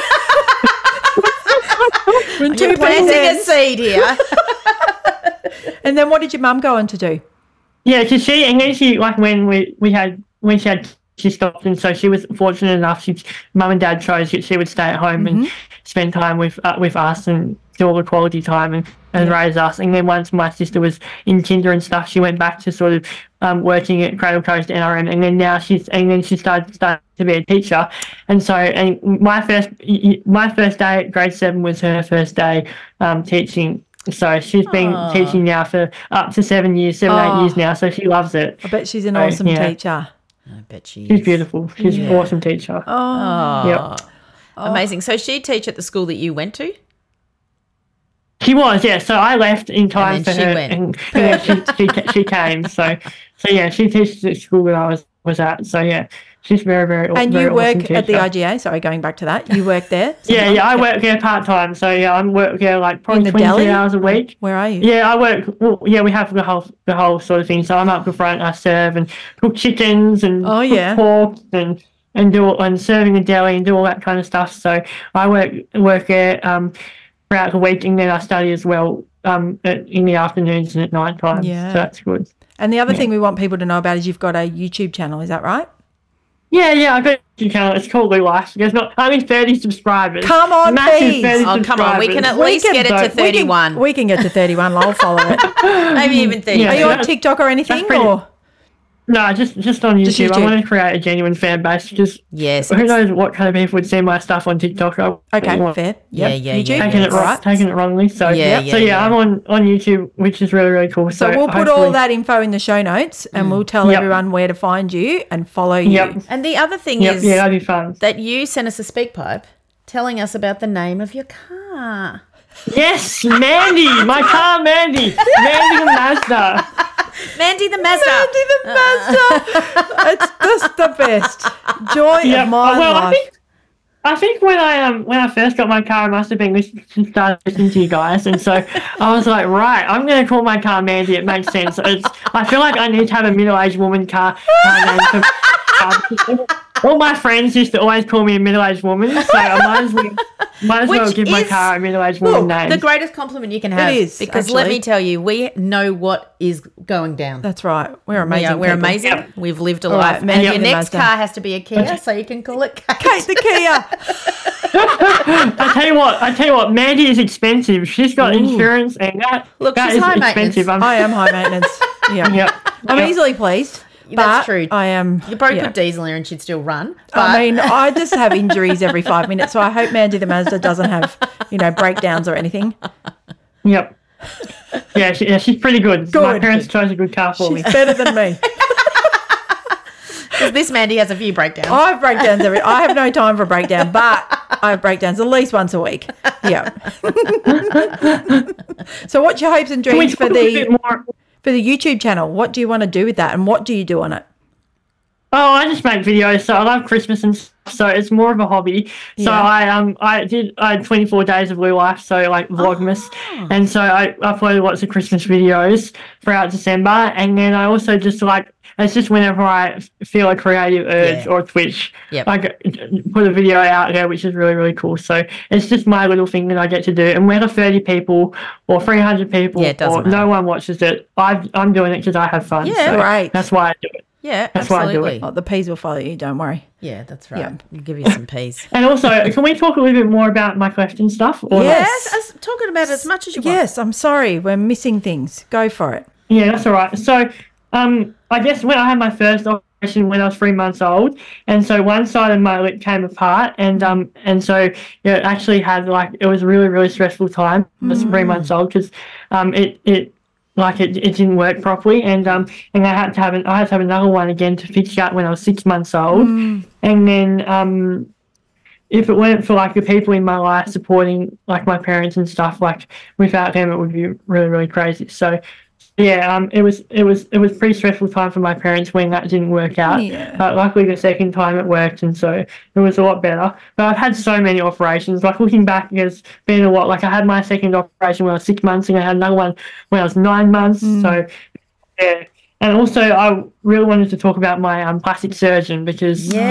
When two You're planting a planting seed here. And then what did your mum go on to do? Yeah, because she and then she like when we we had when she had she stopped, and so she was fortunate enough. She mum and dad chose that she would stay at home and spend time with uh, with us and do all the quality time and, and raise us. And then once my sister was in kinder and stuff, she went back to sort of um, working at Cradle Coast N R M, and then now she's and then she started started to be a teacher. And so and my first my first day at grade seven was her first day um, teaching. So she's been Aw. teaching now for up to seven years, seven, Oh. eight years now. So she loves it. I bet she's an So, awesome yeah. teacher. I bet she She's is. beautiful. She's an awesome teacher. Oh, Yep. amazing. So she teach at the school that you went to? She was, yeah. So I left in time then for she her, went. and, and then she, she she came. So so yeah, she teaches at school that I was was at. So yeah, she's very very. And very you work awesome at the teacher. I G A. Sorry, going back to that. You work there? Yeah, sometimes? yeah. I work there part time. So yeah, I work there like In probably the twenty deli? two hours a week. Where are you? Yeah, I work. Well, yeah, we have the whole the whole sort of thing. So I'm up the front. I serve and cook chickens and Oh, cook yeah. pork and and do and serving the deli and do all that kind of stuff. So I work work there um throughout the week, and then I study as well um at, in the afternoons and at night time. Yeah. So that's good. And the other thing we want people to know about is you've got a YouTube channel. Is that right? Yeah, yeah. I've got a YouTube channel. It's called Lou Life. There's not only thirty subscribers. Come on, Massive please. thirty Oh, come on. We can at subscribers. least get it So- to We can- thirty-one. We can, get to thirty-one. I'll follow it. Maybe even thirty. Yeah. Are you on that's- TikTok or anything? pretty- Or No, just just on YouTube. Just I YouTube. want to create a genuine fan base. Just Yes. who knows what kind of people would see my stuff on TikTok. I okay, want- fair. Yeah, Yep. yeah, YouTube. yeah, Taking yeah. it wrong, Right. taking it wrongly. So Yeah, yeah, so yeah, yeah, yeah. I'm on, on YouTube, which is really really cool. So So, we'll put all hopefully- that info in the show notes, and we'll tell Yep. everyone where to find you and follow you. Yep. And the other thing Yep, is yeah, that'd be fun. that you sent us a speak pipe telling us about the name of your car. Yes, Mandy, my car, Mandy, Mandy the Mazda. Mandy the Mazda. Mandy the Mazda. It's just the best. Joy Yeah, of my well, I life. think I think when I um when I first got my car, I must have been listening, started listening to you guys, and so I was like, right, I'm going to call my car Mandy. It makes sense. It's I feel like I need to have a middle-aged woman car, car name. For, um, all my friends used to always call me a middle-aged woman, so I might as well Might as well Which give my is- car a middle-aged woman name. The greatest compliment you can have. is, Because let actually. me tell you, we know what is going down. That's right. We're We amazing. are, we're people. amazing. Yep. We've lived a All life. right, Mandy and your the next Mazda. car has to be a Kia, so you can call it Kate. Kate the Kia. I tell you what, I tell you what, Mandy is expensive. She's got insurance, and that, Look, that she's is high expensive. maintenance. I am high maintenance. Yeah. Yep. I'm Yep. easily pleased. That's but true. I am. You probably yeah. put diesel in her and she'd still run. But I mean, I just have injuries every five minutes, so I hope Mandy the Mazda doesn't have, you know, breakdowns or anything. Yep. Yeah, she, yeah, she's pretty good. My Good. parents chose a good car for She's me. better than me. because this Mandy has a few breakdowns. I have breakdowns every. I have no time for a breakdown, but I have breakdowns at least once a week. Yeah. So, what's your hopes and Can we dreams for talk a little bit the more? for the YouTube channel? What do you want to do with that, and what do you do on it? Oh, I just make videos, so I love Christmas and stuff, so it's more of a hobby. So Yeah. I um I did I had twenty-four days of Blue Life, so like Vlogmas, Ah. and so I uploaded lots of Christmas videos throughout December, and then I also just like it's just whenever I f- feel a creative urge Yeah. or twitch, Yep. I g- put a video out there, which is really really cool. So it's just my little thing that I get to do, and whether thirty people or three hundred people Yeah, it doesn't or no matter. one watches it, I've, I'm doing it because I have fun. Yeah. so Right. That's why I do it. yeah, That's why I do it. absolutely. Oh, the peas will follow you. Don't worry. Yeah, that's right. Yeah. We'll give you some peas. And also, can we talk a little bit more about my question stuff? Or Yes. Yes, as, talking about it as much as you want. Yes, I'm sorry. We're missing things. Go for it. Yeah, that's all right. So, um, I guess when I had my first operation when I was three months old, and so one side of my lip came apart, and um, and so yeah, it actually had like it was a really really stressful time. I was three months old because um, it it. Like it, it didn't work properly, and um, and I had to have an, I had to have another one again to fix that when I was six months old, and then um, if it weren't for like the people in my life supporting like my parents and stuff, like without them it would be really really crazy. So yeah, um, it was it was it was a pretty stressful time for my parents when that didn't work out. Yeah. But luckily the second time it worked, and so it was a lot better. But I've had so many operations. Like looking back, it's been a lot. Like I had my second operation when I was six months, and I had another one when I was nine months. So yeah. And also, I really wanted to talk about my um, plastic surgeon because they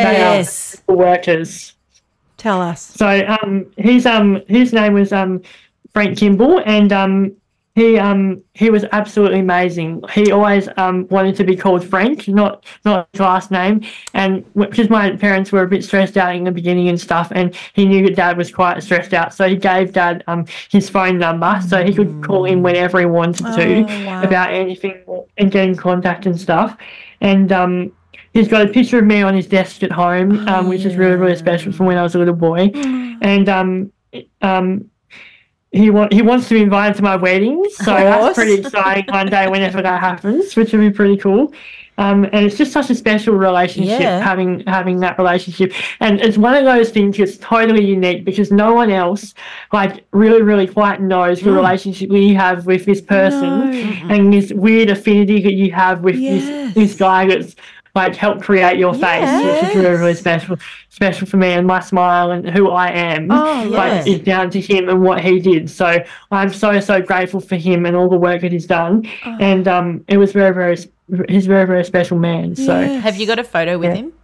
Yes. are workers. Tell us. So um, his um his name was um Frank Kimball, and um he um he was absolutely amazing. He always um wanted to be called Frank, not not his last name, and because my parents were a bit stressed out in the beginning and stuff, and he knew that Dad was quite stressed out, so he gave Dad um his phone number so he could call him whenever he wanted to Oh, wow. about anything and get in contact and stuff, and um. He's got a picture of me on his desk at home, um, which is really, really special from when I was a little boy. And um, um, he wa- he wants to be invited to my wedding, so course. that's pretty exciting one day whenever that happens, which would be pretty cool. Um, and it's just such a special relationship, Yeah. having having that relationship. And it's one of those things that's totally unique because no one else, like, really, really quite knows the relationship that you have with this person and this weird affinity that you have with Yes. this, this guy that's like helped create your face, which is really, really special, special for me, and my smile and who I am, Oh, like, yeah. is down to him and what he did. So I'm so, so grateful for him and all the work that he's done. Oh. And um, it was very, very, he's a very, very special man. So Have you got a photo with Yeah. him?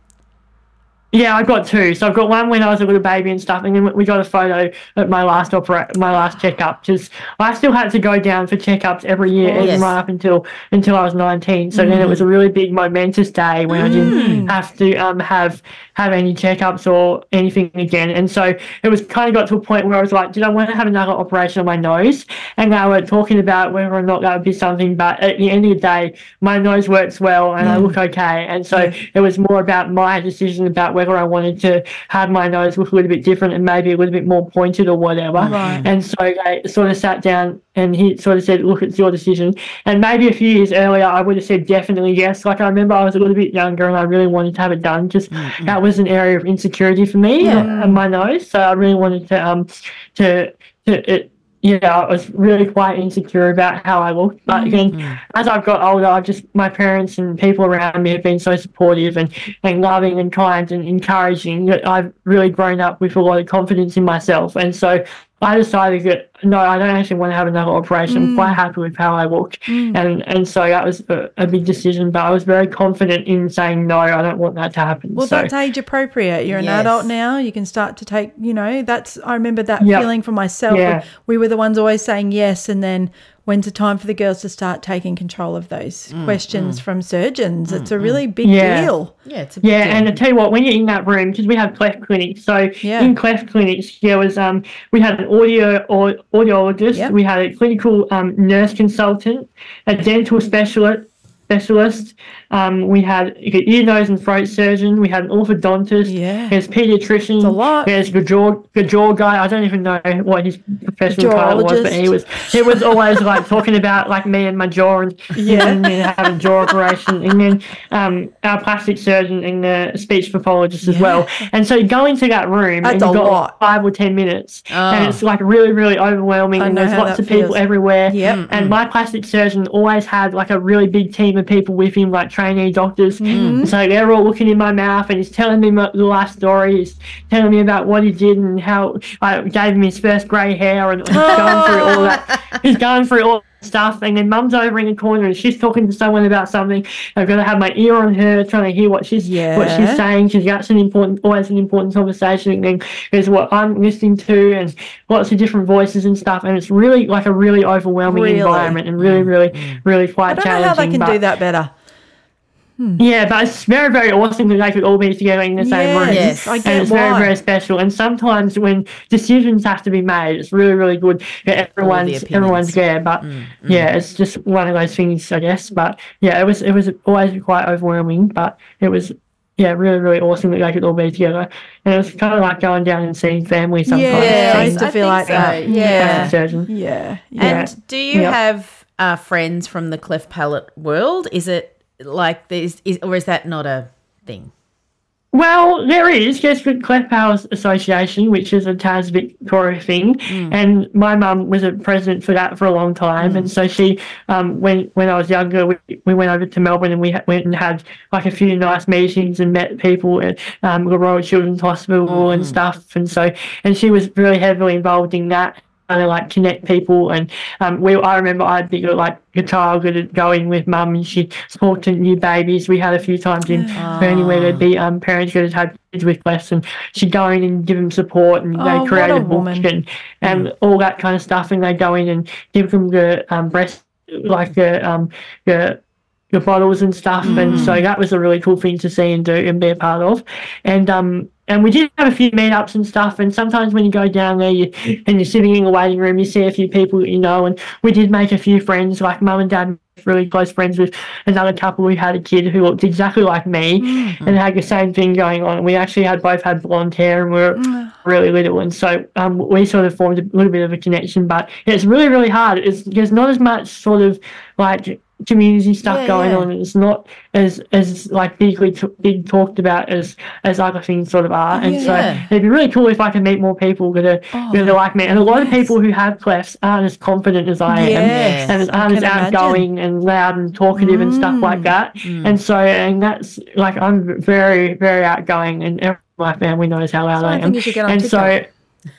yeah, I've got two. So I've got one when I was a little baby and stuff, and then we got a photo at my last opera, my last checkup. Because I still had to go down for checkups every year, Oh, even yes. right up until until I was nineteen. So then it was a really big momentous day when I didn't have to um have have any checkups or anything again. And so it was kind of got to a point where I was like, did I want to have another operation on my nose? And they were talking about whether or not that would be something. But at the end of the day, my nose works well and I look okay. And so it was more about my decision about whether I wanted to have my nose look a little bit different and maybe a little bit more pointed or whatever. Right. And so they sort of sat down and he sort of said, look, it's your decision. And maybe a few years earlier, I would have said definitely yes. Like I remember I was a little bit younger and I really wanted to have it done. Just that was an area of insecurity for me Yeah. and my nose. So I really wanted to, um, to, to, it, yeah, I was really quite insecure about how I looked. But again, as I've got older, I've just, my parents and people around me have been so supportive and, and loving and kind and encouraging that I've really grown up with a lot of confidence in myself. And so I decided that no, I don't actually want to have another operation. I'm quite happy with how I look. And and so that was a, a big decision, but I was very confident in saying, no, I don't want that to happen. Well, so, that's age appropriate. You're an Yes. adult now. You can start to take, you know, that's, I remember that Yep. feeling for myself. Yeah. We were the ones always saying yes, and then when's the time for the girls to start taking control of those questions from surgeons? It's a really big Yeah. deal. Yeah, it's a big Yeah, deal. and I tell you what, when you're in that room, because we have cleft clinics, so Yeah. in cleft clinics, there was um we had an audio or audiologist, Yep. we had a clinical um, nurse consultant, a dental specialist. Specialist. Um, we had an ear, nose, and throat surgeon. We had an orthodontist. Yeah. There's pediatrician. It's a lot. There's the jaw, the jaw guy. I don't even know what his professional title was, but he Jawologist. was he was always like talking about like me and my jaw and Yeah. and then having jaw operation, and then um, our plastic surgeon and the speech pathologist as Yeah. well. And so you go into that room That's and you've a got lot. five or ten minutes, Oh. and it's like really, really overwhelming. I And know there's how lots that of people feels. everywhere. Yep. And my plastic surgeon always had like a really big team of people with him, like trainee doctors. Mm-hmm. So they're all looking in my mouth, and he's telling me my, the life story. He's telling me about what he did and how I gave him his first grey hair, and he's going through all that. He's going through all that stuff, and then Mum's over in the corner and she's talking to someone about something. I've got to have my ear on her, trying to hear what she's what Yeah. she's saying, because that's an important, always an important conversation. And then there's what I'm listening to, and lots of different voices and stuff. And it's really like a really overwhelming Really? environment, and really, really, really quite I don't challenging. know how they can but- do that better. Yeah, but it's very, very awesome that they could all be together in the same room. Yes. I get And it's why. very, very special. And sometimes when decisions have to be made, it's really, really good that everyone's opinions. everyone's there. But yeah, it's just one of those things, I guess. But yeah, it was it was always quite overwhelming, but it was yeah, really, really awesome that they could all be together. And it was kind of like going down and seeing family sometimes. Yeah, I seeing used to I feel think like so, that. yeah. plastic surgeon. Yeah. Yeah. And do you Yep. have uh, friends from the cleft palate world? Is it like this, is, or is that not a thing? Well, there is, yes, the Cleft Palace Association, which is a Tas Victoria thing, and my mum was a president for that for a long time, and so she, um, when when I was younger, we, we went over to Melbourne and we ha- went and had like a few nice meetings and met people at um, the Royal Children's Hospital and stuff, and so and she was really heavily involved in that. Kind of like connect people, and um, we. I remember I'd be like a child would go in with mum, and she'd talk to new babies. We had a few times in Burnie where there'd be um, parents that had had kids with clefts, and she'd go in and give them support, and Oh, they what create a a book woman. and and all that kind of stuff, and they go in and give them the um, breast like the um the the bottles and stuff, and so that was a really cool thing to see and do and be a part of, and um. And we did have a few meetups and stuff, and sometimes when you go down there you, and you're sitting in the waiting room, you see a few people that you know, and we did make a few friends, like mum and dad, really close friends with another couple who had a kid who looked exactly like me and had the same thing going on. We actually had both had blonde hair and we were really little, and so um, we sort of formed a little bit of a connection, but it's really, really hard. It's, there's not as much sort of like community stuff Yeah, going yeah. on. It's not as as like bigly t- big talked about as as other things sort of are, and Yeah. so it'd be really cool if I could meet more people that are, Oh, that are like me. And a lot of people who have clefts aren't as confident as I am, Yes, and I aren't as can imagine. outgoing and loud and talkative and stuff like that. And so, and that's like I'm very very outgoing, and everyone in my family knows how loud So I I think am. you should get on and TikTok. so,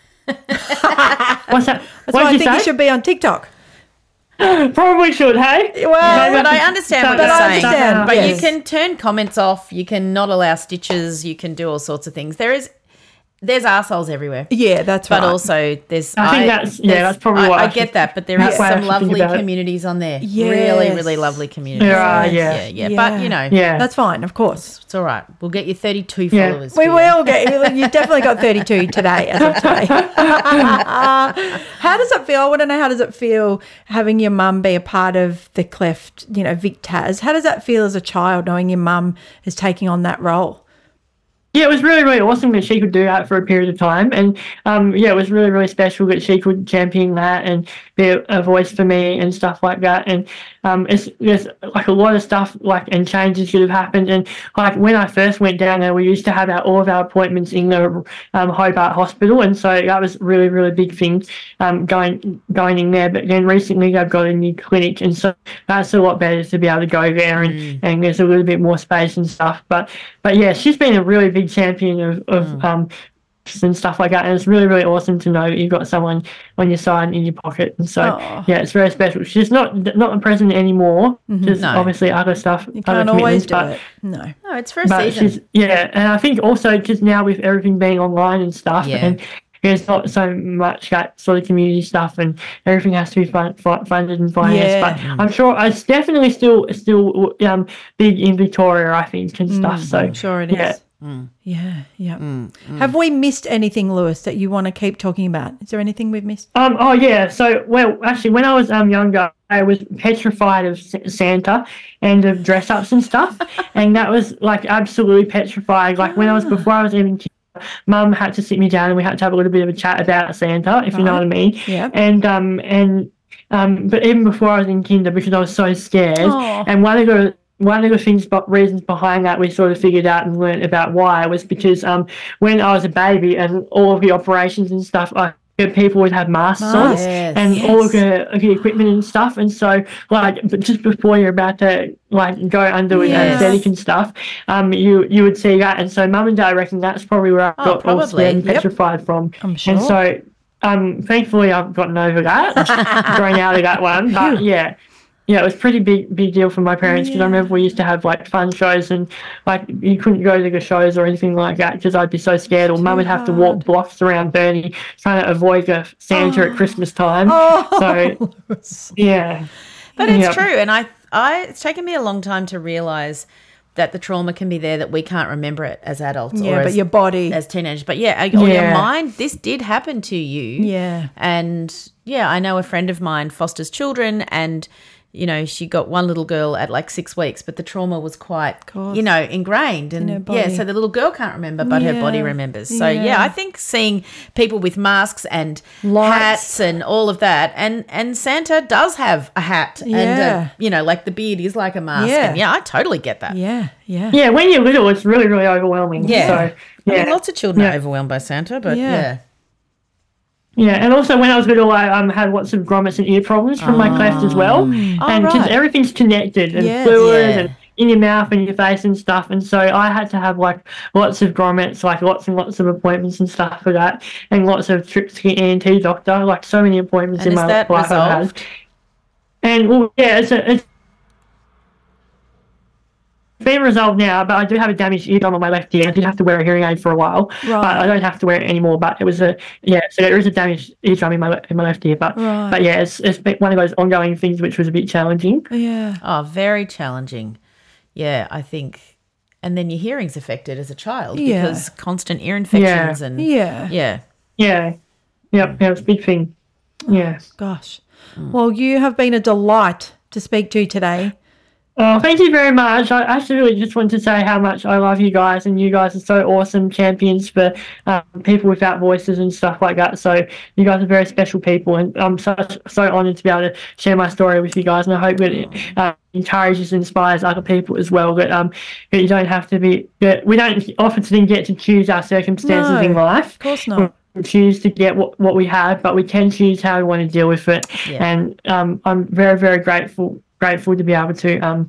what's that? That's what why I did think you you say? should be on TikTok. Probably should, hey? Well, But I understand what But you're I saying. understand, But yes. you can turn comments off. You can not allow stitches. You can do all sorts of things. There is, there's arseholes everywhere. Yeah, that's But right. also, there's. I think that's- yeah, there's- that's probably I, what I I get should- that, but there that's is why I some should think lovely about it. communities on there. Yes. Really, really lovely communities. There are, yeah, yeah. yeah, yeah. But you know, Yeah. That's fine, of course. it's all right. We'll get you thirty-two Yeah. followers. We for you. will get you. Definitely got thirty-two today, as of today. How does it feel? I want to know, how does it feel having your mum be a part of the cleft, you know, Vic Tas? How does that feel as a child, knowing your mum is taking on that role? Yeah, it was really, really awesome that she could do that for a period of time. And, um, yeah, it was really, really special that she could champion that and be a, a voice for me and stuff like that. And um, it's there's, like, a lot of stuff, like, and changes that have happened. And, like, when I first went down there, we used to have our, all of our appointments in the um, Hobart Hospital. And so that was really, really big thing um, going going in there. But then recently they've got a new clinic. And so that's a lot better to be able to go there and, Mm. and there's a little bit more space and stuff. But, but yeah, she's been a really big champion of, of um, and stuff like that. And it's really, really awesome to know that you've got someone on your side and in your pocket. And so, Oh. yeah, it's very special. She's not not the president anymore, just No. obviously other stuff, You other can't always commitments. do But, it. No. No, it's for a but season. she's, yeah, and I think also just now with everything being online and stuff, Yeah. and there's not so much that sort of community stuff, and everything has to be fun, fun, funded and financed. Yeah. But I'm sure it's definitely still still um big in Victoria, I think, and stuff. So I'm sure it is. yeah. Yeah, yeah. Have we missed anything, Lewis, that you want to keep talking about? Is there anything we've missed? Um. Oh yeah. So well, actually, when I was um younger, I was petrified of S- Santa and of dress ups and stuff, and that was like absolutely petrified. Like when I was before I was even. Kid, Mum had to sit me down and we had to have a little bit of a chat about Santa, if you know what I mean. Yeah. And um and um but even before I was in kinder, because I was so scared, Oh. and one of the one of the things, but reasons behind that, we sort of figured out and learned about why was because um when I was a baby and all of the operations and stuff, I people would have masks on Masks, and yes. all of the, the equipment and stuff, and so like but just before you're about to like go under with Yes. anesthetic and stuff, um you you would see that, and so Mum and Dad reckon that's probably where I Oh, got all probably. scared and Yep. petrified from. I'm sure. And so um thankfully I've gotten over that, growing out of that one. But yeah. Yeah, it was pretty big big deal for my parents, because I remember we used to have like fun shows, and like you couldn't go to the shows or anything like that because I'd be so scared, or Mum would have to walk blocks around Burnie trying to avoid the Santa at Christmas time. Oh. So yeah, But it's Yep. true, and I, I, it's taken me a long time to realise that the trauma can be there, that we can't remember it as adults Yeah, or but as, your body. as teenagers. But yeah, or your Yeah. mind, this did happen to you. Yeah. And yeah, I know a friend of mine fosters children, and you know, she got one little girl at like six weeks, but the trauma was quite, course. you know, ingrained. And her yeah, body. so the little girl can't remember, but her body Yeah. remembers. So yeah. Yeah. I think seeing people with masks and Lights. hats and all of that, and and Santa does have a hat, and Yeah. a, you know, like the beard is like a mask. Yeah. And yeah, I totally get that. Yeah, yeah. yeah. When you're little, it's really really overwhelming. Yeah. So I yeah, mean, lots of children Yeah. are overwhelmed by Santa, but Yeah. yeah. Yeah, and also when I was little, I um, had lots of grommets and ear problems from my cleft as well, and Oh, because right. everything's connected, and Yes. fluid, Yeah. and in your mouth and your face and stuff, and so I had to have like lots of grommets, like lots and lots of appointments and stuff for that, and lots of trips to the E N T doctor, like so many appointments And in is my that life I've had. resolved? And well, yeah, it's a, it's been resolved now, but I do have a damaged eardrum on my left ear. I did have to wear a hearing aid for a while, Right. but I don't have to wear it anymore. But it was a yeah, so there is a damaged eardrum in my le- in my left ear. But Right. but yeah, it's it's been one of those ongoing things which was a bit challenging. Yeah. Oh, very challenging. Yeah, I think. And then your hearing's affected as a child Yeah. because constant ear infections and Yeah. yeah. Yeah, yep, yeah, it's a big thing. Yeah. Gosh. Well, you have been a delight to speak to today. Oh, thank you very much. I actually really just want to say how much I love you guys, and you guys are so awesome champions for um, people without voices and stuff like that. So you guys are very special people, and I'm such so honoured to be able to share my story with you guys. And I hope that it uh, encourages and inspires other people as well. That um, that you don't have to be. That we don't often didn't get to choose our circumstances No, in life. Of course not. We choose to get what, what we have, but we can choose how we want to deal with it. Yeah. And um, I'm very very grateful. grateful to be able to um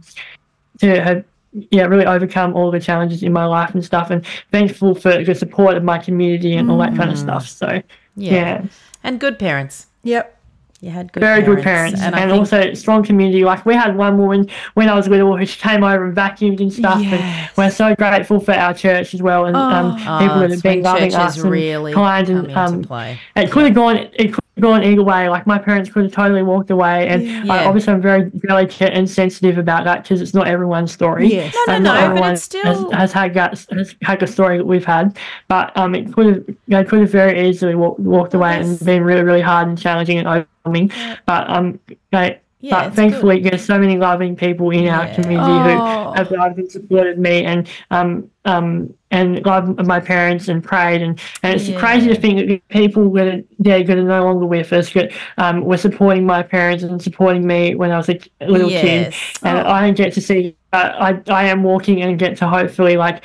to have yeah really overcome all the challenges in my life and stuff, and thankful for the support of my community and all that kind of stuff. So Yeah. yeah, And good parents. Yep. You had good very parents. good parents, and, I think, also strong community. Like we had one woman when I was little who came over and vacuumed and stuff, Yes. and we're so grateful for our church as well, and um, oh, people that have it's been when loving churches us and really kind, come and into um, play. it could have gone. It could have gone either way. Like my parents could have totally walked away, and Yeah. I, obviously I'm very delicate and sensitive about that because it's not everyone's story. Yes. No, no, And no, not but everyone it's still- has, has had that has had the story that we've had. But um, it could have they could have very easily walk, walked away and that's- been really really hard and challenging and overwhelming. But um, they, Yeah, but it's thankfully there's so many loving people in our Yeah. community Oh. who have loved and supported me, and um um and loved my parents and prayed, and, and it's Yeah. crazy to think that the people that are, that are no longer with us that um were supporting my parents and supporting me when I was a little kid, Yes. and Oh. I don't get to see. Uh, I I am walking and get to hopefully like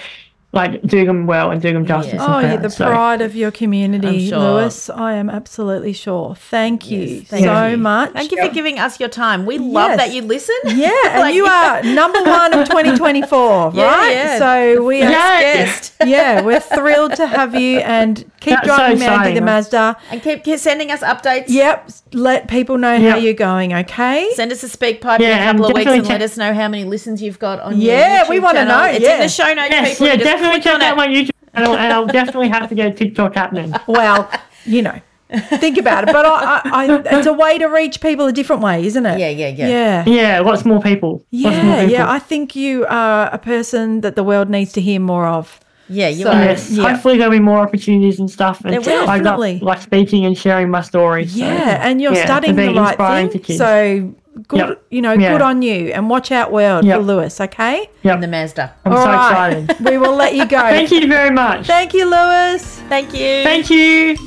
like do them well and do them justice. Yeah. and Oh, you're fair. the So, pride of your community, I'm sure. Lewis. I am absolutely sure. Thank you Yes, thank so you. much. Thank you for giving us your time. We love Yes. that you listen. Yeah, and Like, you are number one of twenty twenty-four, Yeah, right? yeah. So we are, Yay! guest. yeah, we're thrilled to have you, and keep That's driving so Mandy the exciting. Mazda. And keep, keep sending us updates. Yep, let people know how Yep. you're going, okay? Send us a speak pipe in Yeah, a couple and of weeks definitely and let check- us know how many listens you've got on your Yeah, YouTube we wanna channel. know, It's yeah. in the show notes, Yes, people. yeah, You just definitely click check on out it. my YouTube channel, and I'll definitely have to get a TikTok happening. Well, you know, think about it. But I, I, I, it's a way to reach people a different way, isn't it? Yeah, yeah, yeah. Yeah. Yeah, lots more people. Lots more Yeah, people. yeah. I think you are a person that the world needs to hear more of. Yeah, you So- are. Yes, Yeah. hopefully there'll be more opportunities and stuff. And There will. I love, Definitely. like speaking and sharing my story. So, Yeah, and you're yeah, studying and the being right inspiring thing. to kids. So good, Yep. you know, Yeah. good on you. And watch out, world, Yep. for Lewis. Okay. Yep. In the Mazda. I'm All so right. excited. We will let you go. Thank you very much. Thank you, Lewis. Thank you. Thank you.